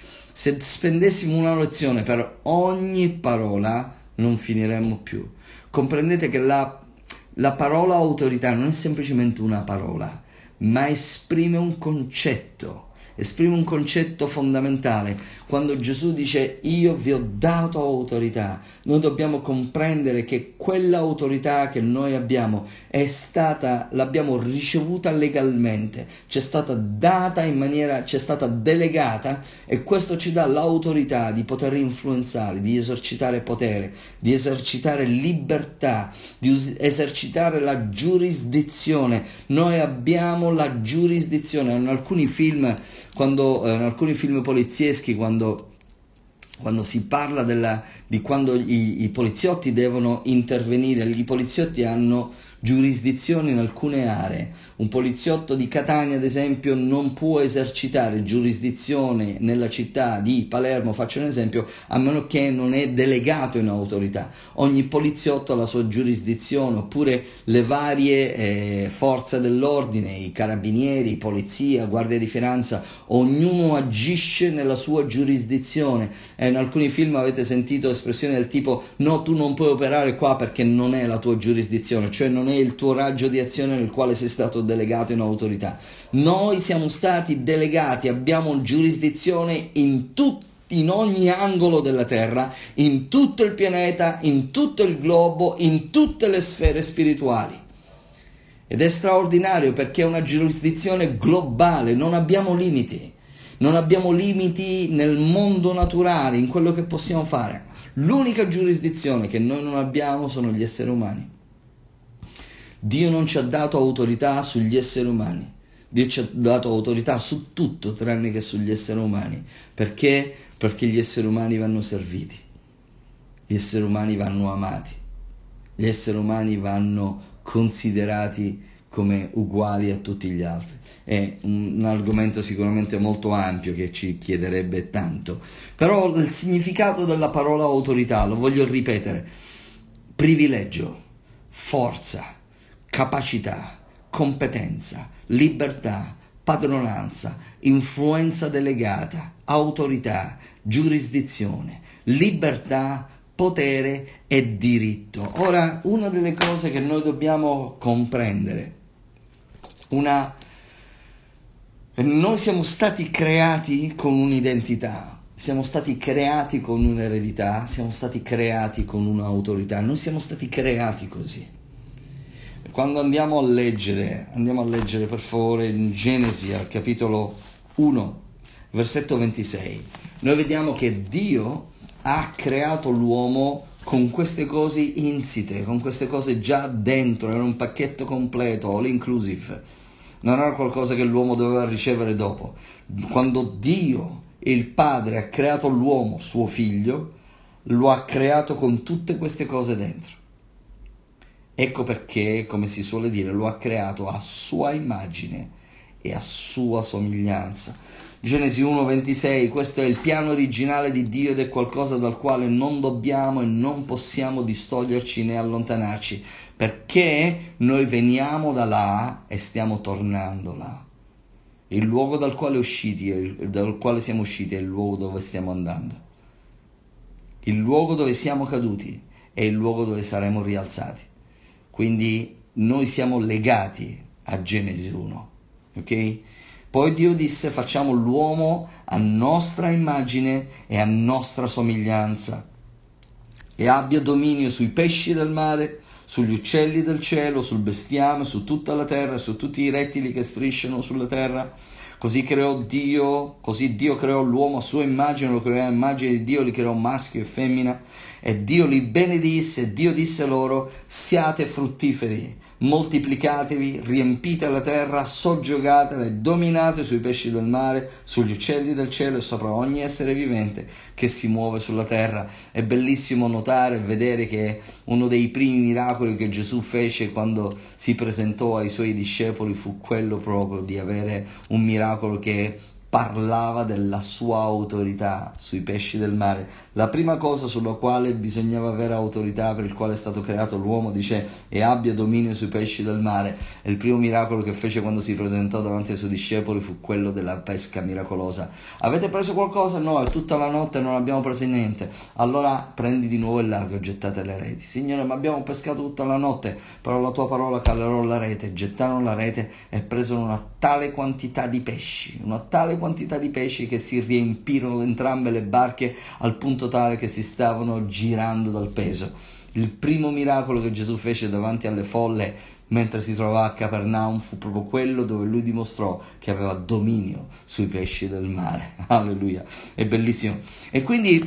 [SPEAKER 1] Se spendessimo una lezione per ogni parola, non finiremmo più. Comprendete che la, la parola autorità non è semplicemente una parola, ma esprime un concetto. Esprime un concetto fondamentale. Quando Gesù dice io vi ho dato autorità, noi dobbiamo comprendere che quell'autorità che noi abbiamo è stata, l'abbiamo ricevuta legalmente, ci è stata data in maniera, ci è stata delegata, e questo ci dà l'autorità di poter influenzare, di esercitare potere, di esercitare libertà, di us- esercitare la giurisdizione. Noi abbiamo la giurisdizione. In alcuni film Quando, eh, in alcuni film polizieschi, quando, quando si parla della, di quando i, i poliziotti devono intervenire, i poliziotti hanno giurisdizione in alcune aree. Un poliziotto di Catania, ad esempio, non può esercitare giurisdizione nella città di Palermo, faccio un esempio, a meno che non è delegato in autorità. Ogni poliziotto ha la sua giurisdizione, oppure le varie eh, forze dell'ordine, i carabinieri, polizia, guardia di finanza, ognuno agisce nella sua giurisdizione. E in alcuni film avete sentito espressioni del tipo: no, tu non puoi operare qua perché non è la tua giurisdizione, cioè non è il tuo raggio di azione nel quale sei stato delegato in autorità. Noi siamo stati delegati, abbiamo giurisdizione in tutti, in ogni angolo della terra, in tutto il pianeta, in tutto il globo, in tutte le sfere spirituali. Ed è straordinario perché è una giurisdizione globale, non abbiamo limiti. Non abbiamo limiti nel mondo naturale, in quello che possiamo fare. L'unica giurisdizione che noi non abbiamo sono gli esseri umani. Dio non ci ha dato autorità sugli esseri umani. Dio ci ha dato autorità su tutto tranne che sugli esseri umani. Perché? Perché gli esseri umani vanno serviti. Gli esseri umani vanno amati. Gli esseri umani vanno considerati come uguali a tutti gli altri. È un argomento sicuramente molto ampio che ci chiederebbe tanto, però il significato della parola autorità lo voglio ripetere: privilegio, forza, capacità, competenza, libertà, padronanza, influenza delegata, autorità, giurisdizione, libertà, potere e diritto. Ora, una delle cose che noi dobbiamo comprendere, una noi siamo stati creati con un'identità, siamo stati creati con un'eredità, siamo stati creati con un'autorità, noi siamo stati creati così. Quando andiamo a leggere, andiamo a leggere per favore in Genesi al capitolo uno, versetto ventisei, noi vediamo che Dio ha creato l'uomo con queste cose insite, con queste cose già dentro, era un pacchetto completo, all inclusive. Non era qualcosa che l'uomo doveva ricevere dopo. Quando Dio, il Padre, ha creato l'uomo, suo figlio, lo ha creato con tutte queste cose dentro. Ecco perché, come si suole dire, lo ha creato a sua immagine e a sua somiglianza. Genesi uno ventisei, questo è il piano originale di Dio ed è qualcosa dal quale non dobbiamo e non possiamo distoglierci né allontanarci, perché noi veniamo da là e stiamo tornando là. Il luogo dal quale, usciti, dal quale siamo usciti è il luogo dove stiamo andando. Il luogo dove siamo caduti è il luogo dove saremo rialzati. Quindi noi siamo legati a Genesi uno, ok? Poi Dio disse: facciamo l'uomo a nostra immagine e a nostra somiglianza, e abbia dominio sui pesci del mare, sugli uccelli del cielo, sul bestiame, su tutta la terra, su tutti i rettili che strisciano sulla terra. Così creò Dio, così Dio creò l'uomo a sua immagine, lo creò a immagine di Dio, li creò maschio e femmina, e Dio li benedisse, e Dio disse loro: siate fruttiferi, moltiplicatevi, riempite la terra, soggiogatela e dominate sui pesci del mare, sugli uccelli del cielo e sopra ogni essere vivente che si muove sulla terra. È bellissimo notare e vedere che uno dei primi miracoli che Gesù fece quando si presentò ai suoi discepoli fu quello proprio di avere un miracolo che parlava della sua autorità sui pesci del mare. La prima cosa sulla quale bisognava avere autorità, per il quale è stato creato l'uomo, dice: e abbia dominio sui pesci del mare. E il primo miracolo che fece quando si presentò davanti ai suoi discepoli fu quello della pesca miracolosa. Avete preso qualcosa? No, è tutta la notte, non abbiamo preso niente. Allora prendi di nuovo il largo e gettate le reti. Signore, ma abbiamo pescato tutta la notte, però la tua parola calerò la rete. Gettarono la rete e presero una tale quantità di pesci, una tale quantità di pesci che si riempirono entrambe le barche al punto tale che si stavano girando dal peso. Il primo miracolo che Gesù fece davanti alle folle mentre si trovava a Capernaum fu proprio quello dove lui dimostrò che aveva dominio sui pesci del mare. Alleluia, è bellissimo. E quindi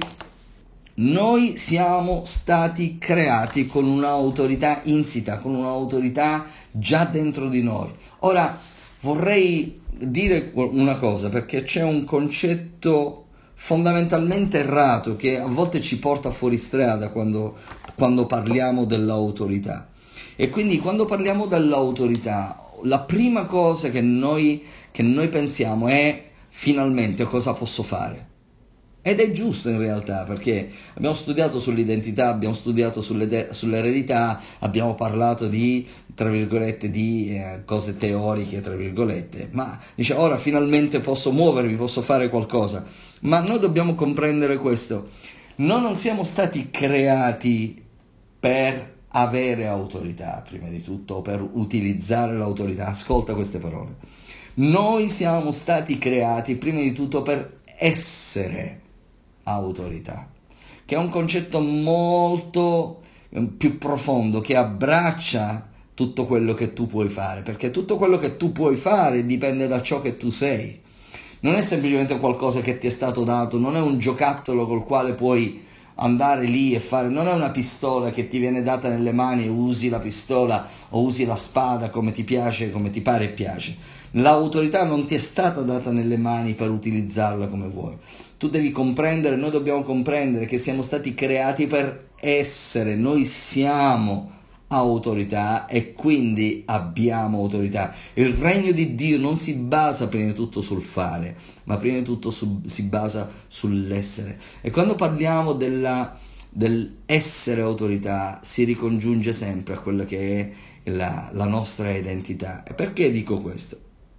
[SPEAKER 1] noi siamo stati creati con un'autorità insita, con un'autorità già dentro di noi. Ora vorrei dire una cosa, perché c'è un concetto fondamentalmente errato che a volte ci porta fuori strada quando, quando parliamo dell'autorità. E quindi quando parliamo dell'autorità, la prima cosa che noi, che noi pensiamo è: finalmente cosa posso fare? Ed è giusto in realtà, perché abbiamo studiato sull'identità, abbiamo studiato sulle, sull'eredità, abbiamo parlato di, tra virgolette, di eh, cose teoriche, tra virgolette, ma dice: ora finalmente posso muovermi, posso fare qualcosa. Ma noi dobbiamo comprendere questo: noi non siamo stati creati per avere autorità, prima di tutto, o per utilizzare l'autorità. Ascolta queste parole: noi siamo stati creati prima di tutto per essere autorità, che è un concetto molto più profondo, che abbraccia tutto quello che tu puoi fare, perché tutto quello che tu puoi fare dipende da ciò che tu sei. Non è semplicemente qualcosa che ti è stato dato, non è un giocattolo col quale puoi andare lì e fare, non è una pistola che ti viene data nelle mani e usi la pistola o usi la spada come ti piace, come ti pare e piace. L'autorità non ti è stata data nelle mani per utilizzarla come vuoi. Tu devi comprendere, noi dobbiamo comprendere che siamo stati creati per essere, noi siamo autorità e quindi abbiamo autorità. Il regno di Dio non si basa prima di tutto sul fare, ma prima di tutto su, si basa sull'essere. E quando parliamo della, dell'essere autorità si ricongiunge sempre a quella che è la, la nostra identità. E perché dico questo?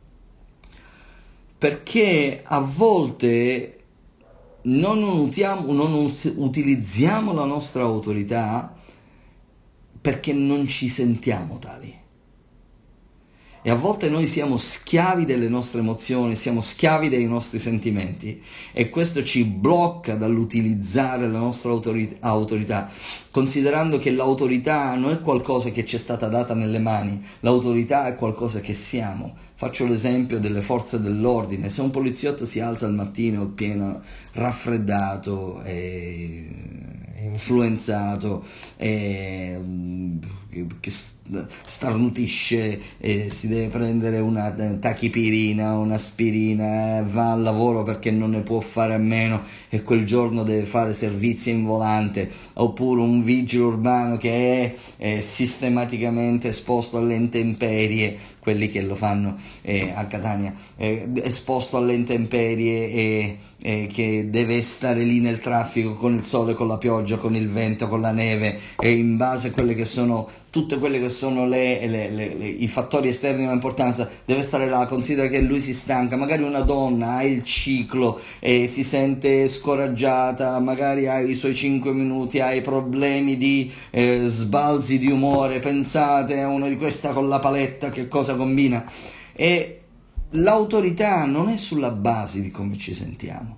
[SPEAKER 1] Perché a volte non, utiamo, non utilizziamo la nostra autorità perché non ci sentiamo tali. E a volte noi siamo schiavi delle nostre emozioni, siamo schiavi dei nostri sentimenti, e questo ci blocca dall'utilizzare la nostra autorità, considerando che l'autorità non è qualcosa che ci è stata data nelle mani, l'autorità è qualcosa che siamo. Faccio l'esempio delle forze dell'ordine: se un poliziotto si alza al mattino pieno raffreddato e influenzato e che starnutisce, eh, si deve prendere una tachipirina, un'aspirina, eh, va al lavoro perché non ne può fare a meno e quel giorno deve fare servizio in volante, oppure un vigile urbano che è, è sistematicamente esposto alle intemperie, quelli che lo fanno eh, a Catania, eh, esposto alle intemperie e, e che deve stare lì nel traffico con il sole, con la pioggia, con il vento, con la neve, e in base a quelle che sono tutte quelle che sono le, le, le, le, i fattori esterni di importanza, deve stare là. Considera che lui si stanca, magari una donna ha il ciclo e si sente scoraggiata, magari ha i suoi cinque minuti, ha i problemi di eh, sbalzi di umore, pensate a una di questa con la paletta che cosa combina. E l'autorità non è sulla base di come ci sentiamo,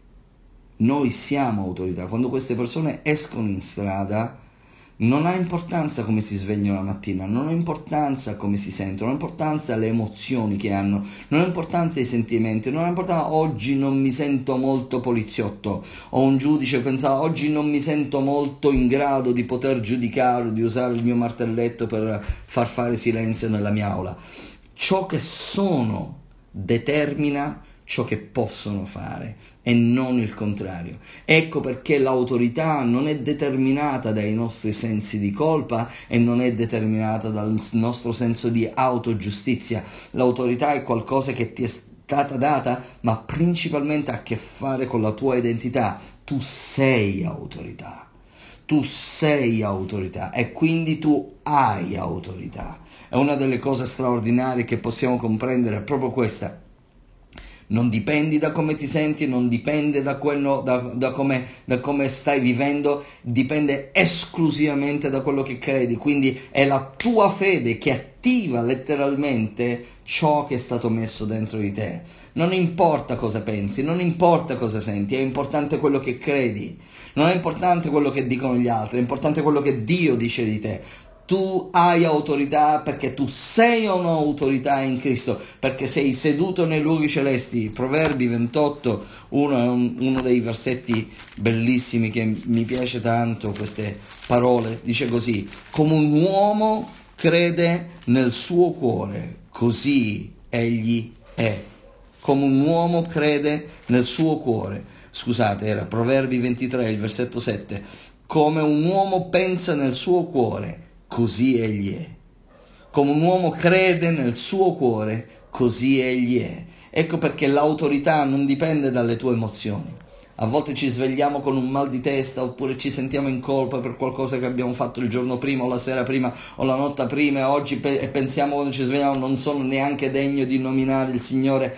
[SPEAKER 1] noi siamo autorità. Quando queste persone escono in strada non ha importanza come si svegliano la mattina, non ha importanza come si sentono, non ha importanza le emozioni che hanno, non ha importanza i sentimenti, non ha importanza oggi non mi sento molto poliziotto, o un giudice pensava oggi non mi sento molto in grado di poter giudicare, di usare il mio martelletto per far fare silenzio nella mia aula. Ciò che sono determina ciò che possono fare e non il contrario. Ecco perché l'autorità non è determinata dai nostri sensi di colpa e non è determinata dal nostro senso di autogiustizia. L'autorità è qualcosa che ti è stata data, ma principalmente ha a che fare con la tua identità. Tu sei autorità. Tu sei autorità e quindi tu hai autorità. È una delle cose straordinarie che possiamo comprendere, è proprio questa. Non dipendi da come ti senti, non dipende da, quello, da, da, come, da come stai vivendo, dipende esclusivamente da quello che credi. Quindi è la tua fede che attiva letteralmente ciò che è stato messo dentro di te. Non importa cosa pensi, non importa cosa senti, è importante quello che credi. Non è importante quello che dicono gli altri, è importante quello che Dio dice di te. Tu hai autorità perché tu sei un'autorità in Cristo, perché sei seduto nei luoghi celesti. Proverbi ventotto, uno è un, uno dei versetti bellissimi che mi piace tanto, queste parole, dice così: come un uomo crede nel suo cuore, così egli è. Come un uomo crede nel suo cuore. Scusate, era Proverbi ventitré, il versetto sette. Come un uomo pensa nel suo cuore, così egli è. Come un uomo crede nel suo cuore, così egli è. Ecco perché l'autorità non dipende dalle tue emozioni. A volte ci svegliamo con un mal di testa, oppure ci sentiamo in colpa per qualcosa che abbiamo fatto il giorno prima, o la sera prima, o la notte prima, e oggi pe- e pensiamo quando ci svegliamo non sono neanche degno di nominare il Signore.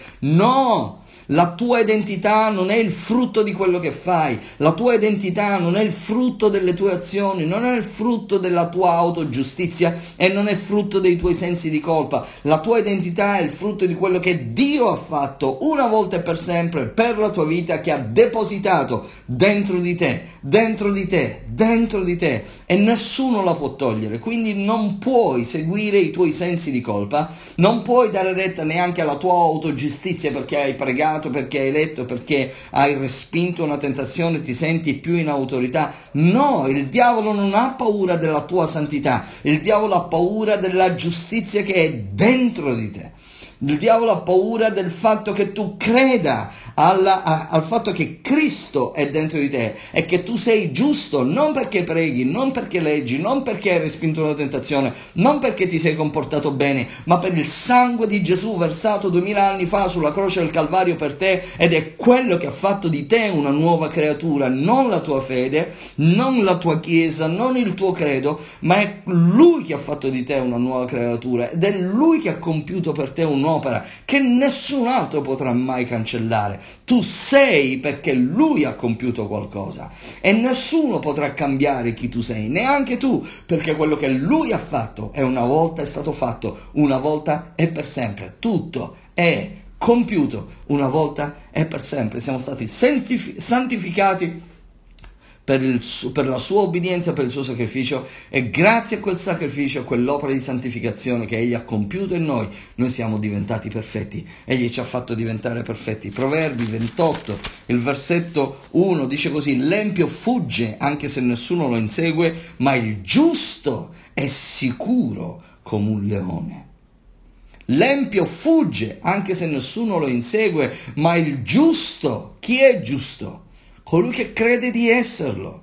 [SPEAKER 1] No! La tua identità non è il frutto di quello che fai, la tua identità non è il frutto delle tue azioni, non è il frutto della tua autogiustizia e non è frutto dei tuoi sensi di colpa. La tua identità è il frutto di quello che Dio ha fatto una volta e per sempre per la tua vita, che ha depositato dentro di te, dentro di te, dentro di te, e nessuno la può togliere. Quindi non puoi seguire i tuoi sensi di colpa, non puoi dare retta neanche alla tua autogiustizia perché hai pregato, perché hai letto, perché hai respinto una tentazione, ti senti più in autorità. No, il diavolo non ha paura della tua santità, il diavolo ha paura della giustizia che è dentro di te. Il diavolo ha paura del fatto che tu creda alla, a, al fatto che Cristo è dentro di te e che tu sei giusto, non perché preghi, non perché leggi, non perché hai respinto una tentazione, non perché ti sei comportato bene, ma per il sangue di Gesù versato duemila anni fa sulla croce del Calvario per te, ed è quello che ha fatto di te una nuova creatura, non la tua fede, non la tua chiesa, non il tuo credo, ma è Lui che ha fatto di te una nuova creatura, ed è Lui che ha compiuto per te un'opera che nessun altro potrà mai cancellare. Tu sei perché Lui ha compiuto qualcosa e nessuno potrà cambiare chi tu sei, neanche tu, perché quello che Lui ha fatto è una volta è stato fatto, una volta e per sempre. Tutto è compiuto una volta e per sempre. Siamo stati santifi- santificati Per, il, per la sua obbedienza, per il suo sacrificio, e grazie a quel sacrificio, a quell'opera di santificazione che Egli ha compiuto in noi, noi siamo diventati perfetti. Egli ci ha fatto diventare perfetti. Proverbi ventotto, il versetto uno dice così: l'empio fugge anche se nessuno lo insegue, ma il giusto è sicuro come un leone. L'empio fugge anche se nessuno lo insegue, ma il giusto, chi è giusto? Colui che crede di esserlo.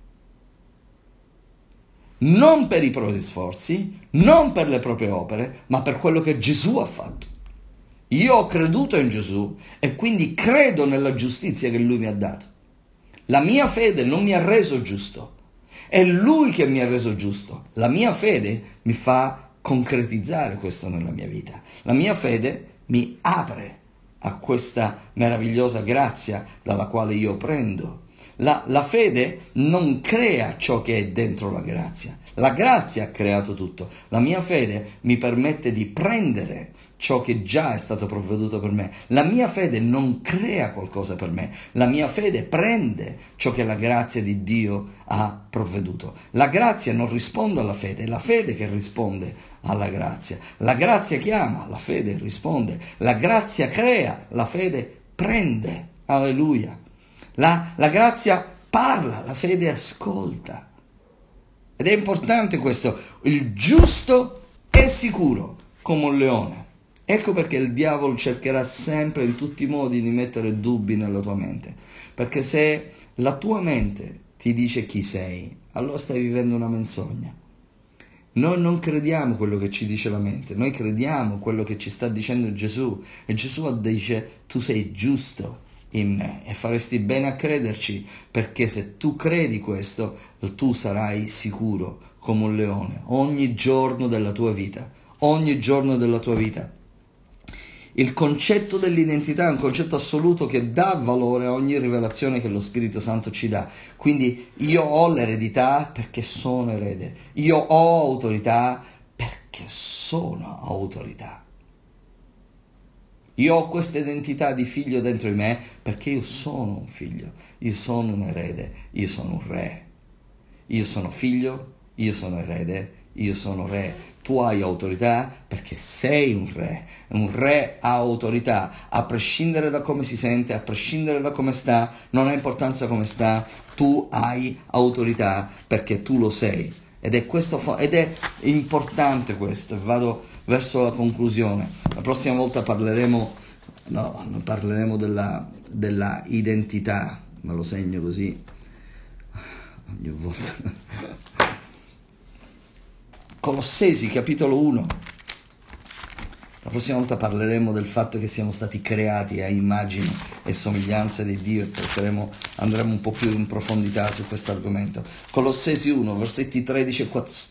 [SPEAKER 1] Non per i propri sforzi, non per le proprie opere, ma per quello che Gesù ha fatto. Io ho creduto in Gesù e quindi credo nella giustizia che Lui mi ha dato. La mia fede non mi ha reso giusto, è Lui che mi ha reso giusto. La mia fede mi fa concretizzare questo nella mia vita. La mia fede mi apre a questa meravigliosa grazia dalla quale io prendo. La, la fede non crea ciò che è dentro la grazia. La grazia ha creato tutto. La mia fede mi permette di prendere ciò che già è stato provveduto per me. La mia fede non crea qualcosa per me. La mia fede prende ciò che la grazia di Dio ha provveduto. La grazia non risponde alla fede, è la fede che risponde alla grazia. La grazia chiama, la fede risponde. La grazia crea, la fede prende. Alleluia. La, la grazia parla, la fede ascolta. Ed è importante questo. Il giusto è sicuro come un leone. Ecco perché il diavolo cercherà sempre in tutti i modi di mettere dubbi nella tua mente. Perché se la tua mente ti dice chi sei, allora stai vivendo una menzogna. Noi non crediamo quello che ci dice la mente, noi crediamo quello che ci sta dicendo Gesù. E Gesù dice: tu sei giusto in me, e faresti bene a crederci, perché se tu credi questo, tu sarai sicuro come un leone ogni giorno della tua vita, ogni giorno della tua vita. Il concetto dell'identità è un concetto assoluto che dà valore a ogni rivelazione che lo Spirito Santo ci dà. Quindi io ho l'eredità perché sono erede, io ho autorità perché sono autorità. Io ho questa identità di figlio dentro di me perché io sono un figlio, io sono un erede, io sono un re. Io sono figlio, io sono erede, io sono re. Tu hai autorità perché sei un re. Un re ha autorità, a prescindere da come si sente, a prescindere da come sta, non ha importanza come sta, tu hai autorità perché tu lo sei. Ed è, questo, ed è importante questo, e vado verso la conclusione. La prossima volta parleremo, no, parleremo della, della identità, me lo segno così ogni volta. Colossesi capitolo uno. La prossima volta parleremo del fatto che siamo stati creati a immagine e somiglianza di Dio, e porteremo, andremo un po' più in profondità su questo argomento. Colossesi uno, versetti tredici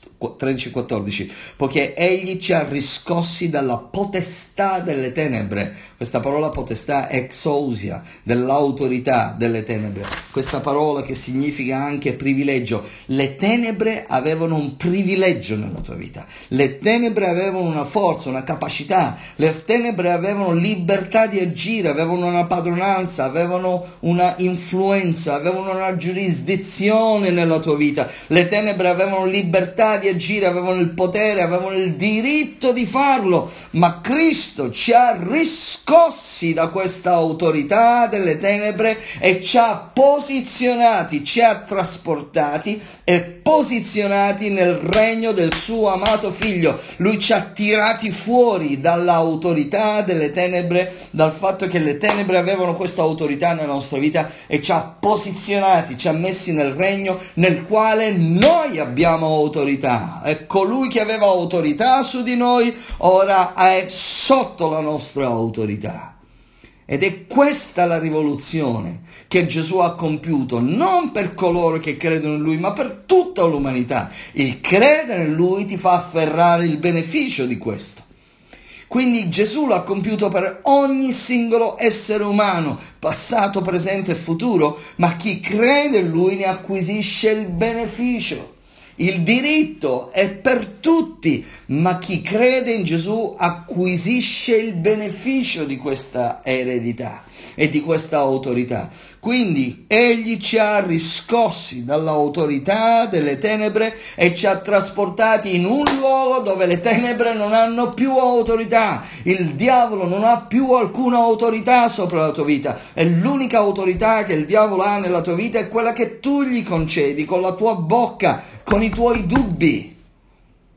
[SPEAKER 1] e quattordici. Poiché egli ci ha riscossi dalla potestà delle tenebre. Questa parola potestà è exousia, dell'autorità delle tenebre. Questa parola che significa anche privilegio. Le tenebre avevano un privilegio nella tua vita. Le tenebre avevano una forza, una capacità. Le tenebre avevano libertà di agire, avevano una padronanza, avevano una influenza, avevano una giurisdizione nella tua vita. Le tenebre avevano libertà di agire, avevano il potere, avevano il diritto di farlo, ma Cristo ci ha riscossi da questa autorità delle tenebre e ci ha posizionati, ci ha trasportati e posizionati nel regno del suo amato figlio. Lui ci ha tirati fuori dall'autorità delle tenebre, dal fatto che le tenebre avevano questa autorità nella nostra vita, e ci ha posizionati, ci ha messi nel regno nel quale noi abbiamo autorità. E colui che aveva autorità su di noi ora è sotto la nostra autorità. Ed è questa la rivoluzione che Gesù ha compiuto, non per coloro che credono in Lui, ma per tutta l'umanità. Il credere in Lui ti fa afferrare il beneficio di questo. Quindi Gesù l'ha compiuto per ogni singolo essere umano, passato, presente e futuro, ma chi crede in Lui ne acquisisce il beneficio. Il diritto è per tutti, ma chi crede in Gesù acquisisce il beneficio di questa eredità e di questa autorità. Quindi egli ci ha riscossi dall'autorità delle tenebre e ci ha trasportati in un luogo dove le tenebre non hanno più autorità. Il diavolo non ha più alcuna autorità sopra la tua vita, e l'unica autorità che il diavolo ha nella tua vita è quella che tu gli concedi con la tua bocca, con i tuoi dubbi.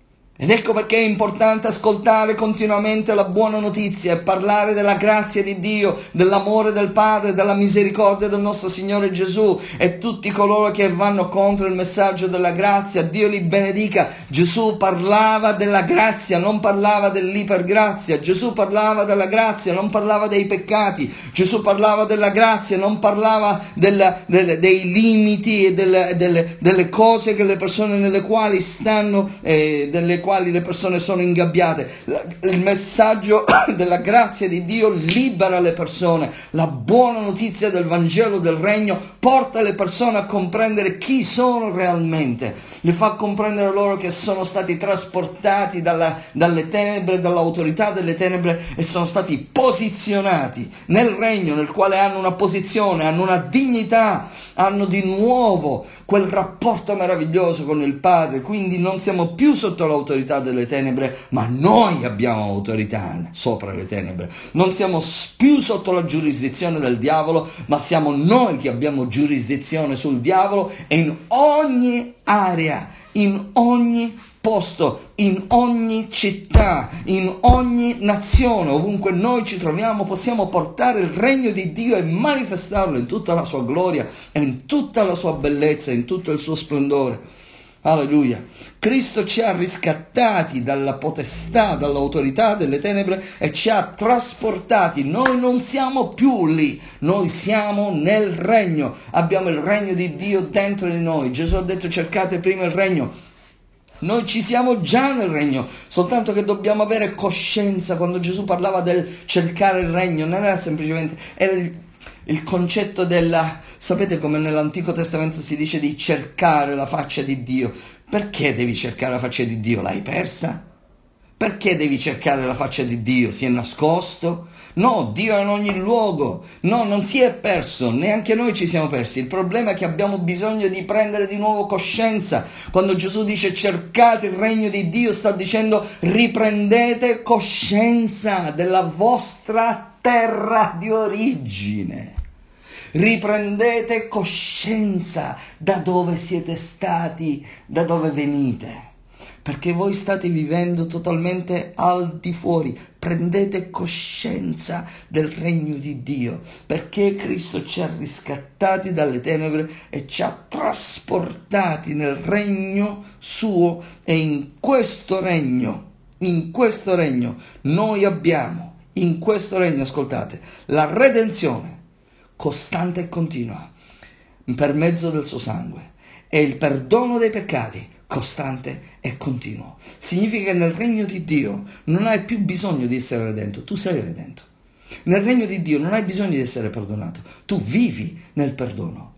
[SPEAKER 1] Ed ecco perché è importante ascoltare continuamente la buona notizia e parlare della grazia di Dio, dell'amore del Padre, della misericordia del nostro Signore Gesù, e tutti coloro che vanno contro il messaggio della grazia, Dio li benedica. Gesù parlava della grazia, non parlava dell'ipergrazia. Gesù parlava della grazia, non parlava dei peccati. Gesù parlava della grazia, non parlava della, delle, dei limiti e delle, delle, delle cose che le persone nelle quali stanno, eh, delle quali le persone sono ingabbiate. Il messaggio della grazia di Dio libera le persone. La buona notizia del Vangelo del Regno porta le persone a comprendere chi sono realmente, le fa comprendere loro che sono stati trasportati dalla, dalle tenebre, dall'autorità delle tenebre, e sono stati posizionati nel regno, nel quale hanno una posizione, hanno una dignità, hanno di nuovo quel rapporto meraviglioso con il Padre. Quindi non siamo più sotto l'autorità delle tenebre, ma noi abbiamo autorità sopra le tenebre. Non siamo più sotto la giurisdizione del diavolo, ma siamo noi che abbiamo giurisdizione sul diavolo, e in ogni area, in ogni posto, in ogni città, in ogni nazione, ovunque noi ci troviamo, possiamo portare il regno di Dio e manifestarlo in tutta la sua gloria, e in tutta la sua bellezza, in tutto il suo splendore. Alleluia. Cristo ci ha riscattati dalla potestà, dall'autorità delle tenebre, e ci ha trasportati. Noi non siamo più lì, noi siamo nel regno, abbiamo il regno di Dio dentro di noi. Gesù ha detto: cercate prima il regno. Noi ci siamo già nel regno, soltanto che dobbiamo avere coscienza. Quando Gesù parlava del cercare il regno, non era semplicemente, era il, il concetto della, sapete come nell'Antico Testamento si dice di cercare la faccia di Dio. Perché devi cercare la faccia di Dio? L'hai persa? Perché devi cercare la faccia di Dio? Si è nascosto? No, Dio è in ogni luogo. No, non si è perso, neanche noi ci siamo persi. Il problema è che abbiamo bisogno di prendere di nuovo coscienza. Quando Gesù dice cercate il regno di Dio, sta dicendo riprendete coscienza della vostra terra di origine. Riprendete coscienza da dove siete stati, da dove venite. Perché voi state vivendo totalmente al di fuori. Prendete coscienza del regno di Dio, perché Cristo ci ha riscattati dalle tenebre e ci ha trasportati nel regno suo, e in questo regno, in questo regno noi abbiamo, in questo regno, ascoltate, la redenzione costante e continua per mezzo del suo sangue, e il perdono dei peccati costante e continuo. Significa che nel regno di Dio non hai più bisogno di essere redento, tu sei redento. Nel regno di Dio non hai bisogno di essere perdonato, tu vivi nel perdono.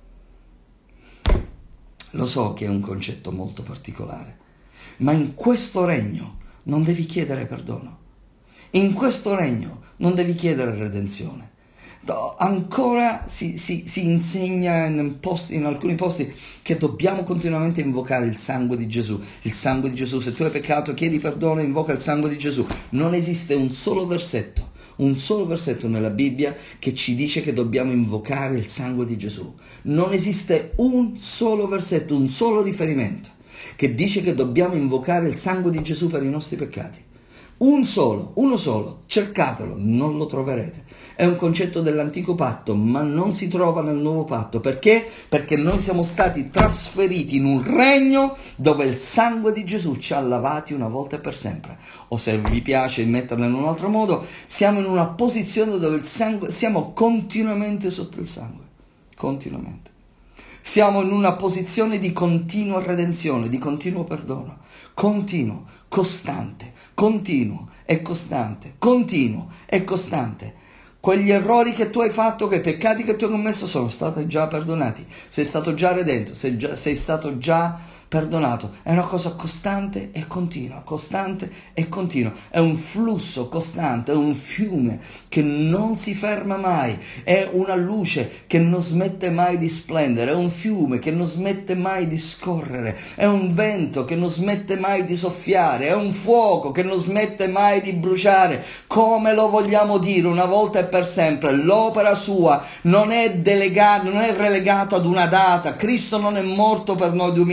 [SPEAKER 1] Lo so che è un concetto molto particolare, ma in questo regno non devi chiedere perdono. In questo regno non devi chiedere redenzione. Ancora si, si, si insegna in, posti, in alcuni posti che dobbiamo continuamente invocare il sangue di Gesù. Il sangue di Gesù, se tu hai peccato chiedi perdono, invoca il sangue di Gesù. Non esiste un solo versetto, un solo versetto nella Bibbia che ci dice che dobbiamo invocare il sangue di Gesù. Non esiste un solo versetto, un solo riferimento che dice che dobbiamo invocare il sangue di Gesù per i nostri peccati. Un solo, uno solo, cercatelo, non lo troverete. È un concetto dell'antico patto, ma non si trova nel nuovo patto. Perché? Perché noi siamo stati trasferiti in un regno dove il sangue di Gesù ci ha lavati una volta e per sempre. O se vi piace metterla in un altro modo, siamo in una posizione dove il sangue, siamo continuamente sotto il sangue, continuamente. Siamo in una posizione di continua redenzione, di continuo perdono, continuo, costante, continuo e costante, continuo e costante. Quegli errori che tu hai fatto, quei peccati che tu hai commesso sono stati già perdonati, sei stato già redento, sei, già, sei stato già perdonato. È una cosa costante e continua, costante e continua. È un flusso costante, è un fiume che non si ferma mai, è una luce che non smette mai di splendere, è un fiume che non smette mai di scorrere, è un vento che non smette mai di soffiare, è un fuoco che non smette mai di bruciare. Come lo vogliamo dire una volta e per sempre, l'opera sua non è delegata, non è relegata ad una data. Cristo non è morto per noi duemila anni fa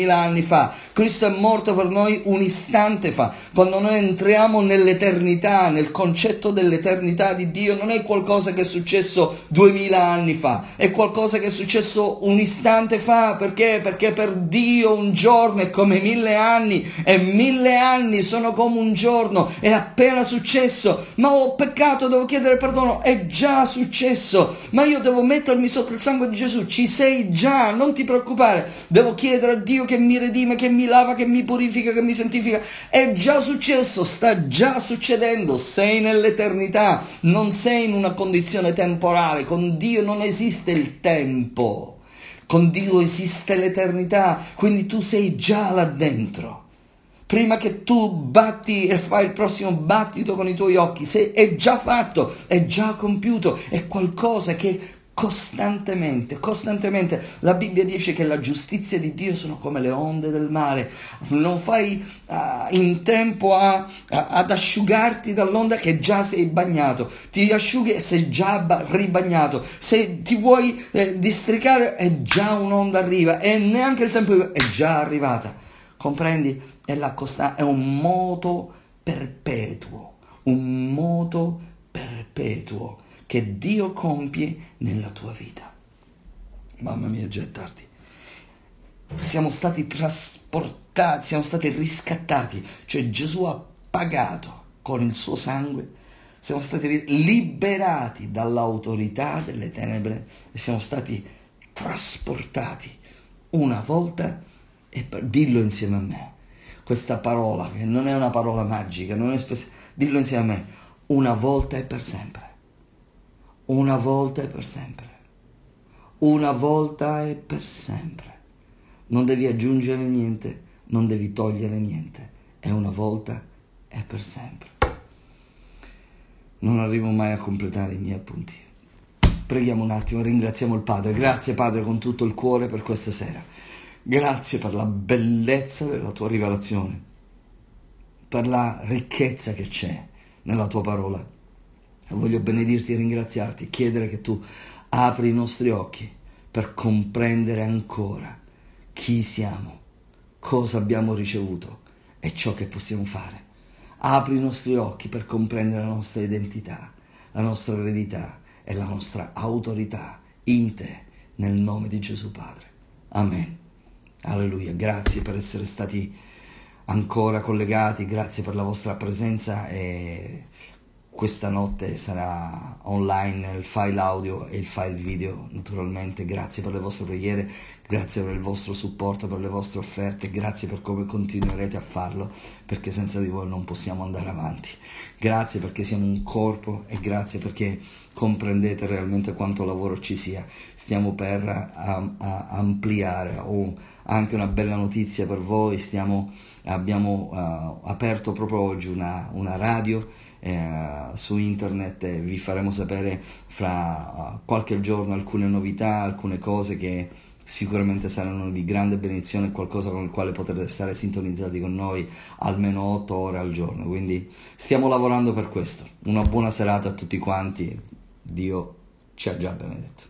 [SPEAKER 1] fa. Cristo è morto per noi un istante fa. Quando noi entriamo nell'eternità, nel concetto dell'eternità di Dio, non è qualcosa che è successo duemila anni fa, è qualcosa che è successo un istante fa. Perché? Perché per Dio un giorno è come mille anni e mille anni sono come un giorno. È appena successo. Ma ho peccato, devo chiedere perdono. È già successo. Ma io devo mettermi sotto il sangue di Gesù. Ci sei già, non ti preoccupare. Devo chiedere a Dio che mi redime, che mi lava, che mi purifica, che mi santifica. È già successo, sta già succedendo. Sei nell'eternità, non sei in una condizione temporale. Con Dio non esiste il tempo, con Dio esiste l'eternità, quindi tu sei già là dentro. Prima che tu batti e fai il prossimo battito con i tuoi occhi, sei, è già fatto, è già compiuto, è qualcosa che costantemente, costantemente, la Bibbia dice che la giustizia di Dio sono come le onde del mare. Non fai uh, in tempo a, a, ad asciugarti dall'onda che già sei bagnato, ti asciughi e sei già ba- ribagnato. Se ti vuoi eh, districare, è già un'onda arriva e neanche il tempo è già arrivata. Comprendi? È, la costa- è un moto perpetuo, un moto perpetuo che Dio compie nella tua vita. Mamma mia, già è tardi. Siamo stati trasportati, siamo stati riscattati, cioè Gesù ha pagato con il suo sangue, siamo stati liberati dall'autorità delle tenebre e siamo stati trasportati una volta e per... Dillo insieme a me, questa parola che non è una parola magica, non è spes... dillo insieme a me, una volta e per sempre. Una volta e per sempre. Una volta e per sempre. Non devi aggiungere niente, non devi togliere niente. È una volta e per sempre. Non arrivo mai a completare i miei appunti. Preghiamo un attimo, ringraziamo il Padre. Grazie Padre con tutto il cuore per questa sera. Grazie per la bellezza della tua rivelazione, per la ricchezza che c'è nella tua parola. Voglio benedirti e ringraziarti, chiedere che tu apri i nostri occhi per comprendere ancora chi siamo, cosa abbiamo ricevuto e ciò che possiamo fare. Apri i nostri occhi per comprendere la nostra identità, la nostra eredità e la nostra autorità in te, nel nome di Gesù Padre. Amen. Alleluia. Grazie per essere stati ancora collegati, grazie per la vostra presenza e questa notte sarà online il file audio e il file video, naturalmente. Grazie per le vostre preghiere, grazie per il vostro supporto, per le vostre offerte, grazie per come continuerete a farlo, perché senza di voi non possiamo andare avanti. Grazie perché siamo un corpo e grazie perché comprendete realmente quanto lavoro ci sia. Stiamo per a, a ampliare, ho anche una bella notizia per voi, stiamo, abbiamo uh, aperto proprio oggi una, una radio Eh, su internet e vi faremo sapere fra uh, qualche giorno alcune novità, alcune cose che sicuramente saranno di grande benedizione, qualcosa con il quale potrete stare sintonizzati con noi almeno otto ore al giorno, quindi stiamo lavorando per questo. Una buona serata a tutti quanti, Dio ci ha già benedetto.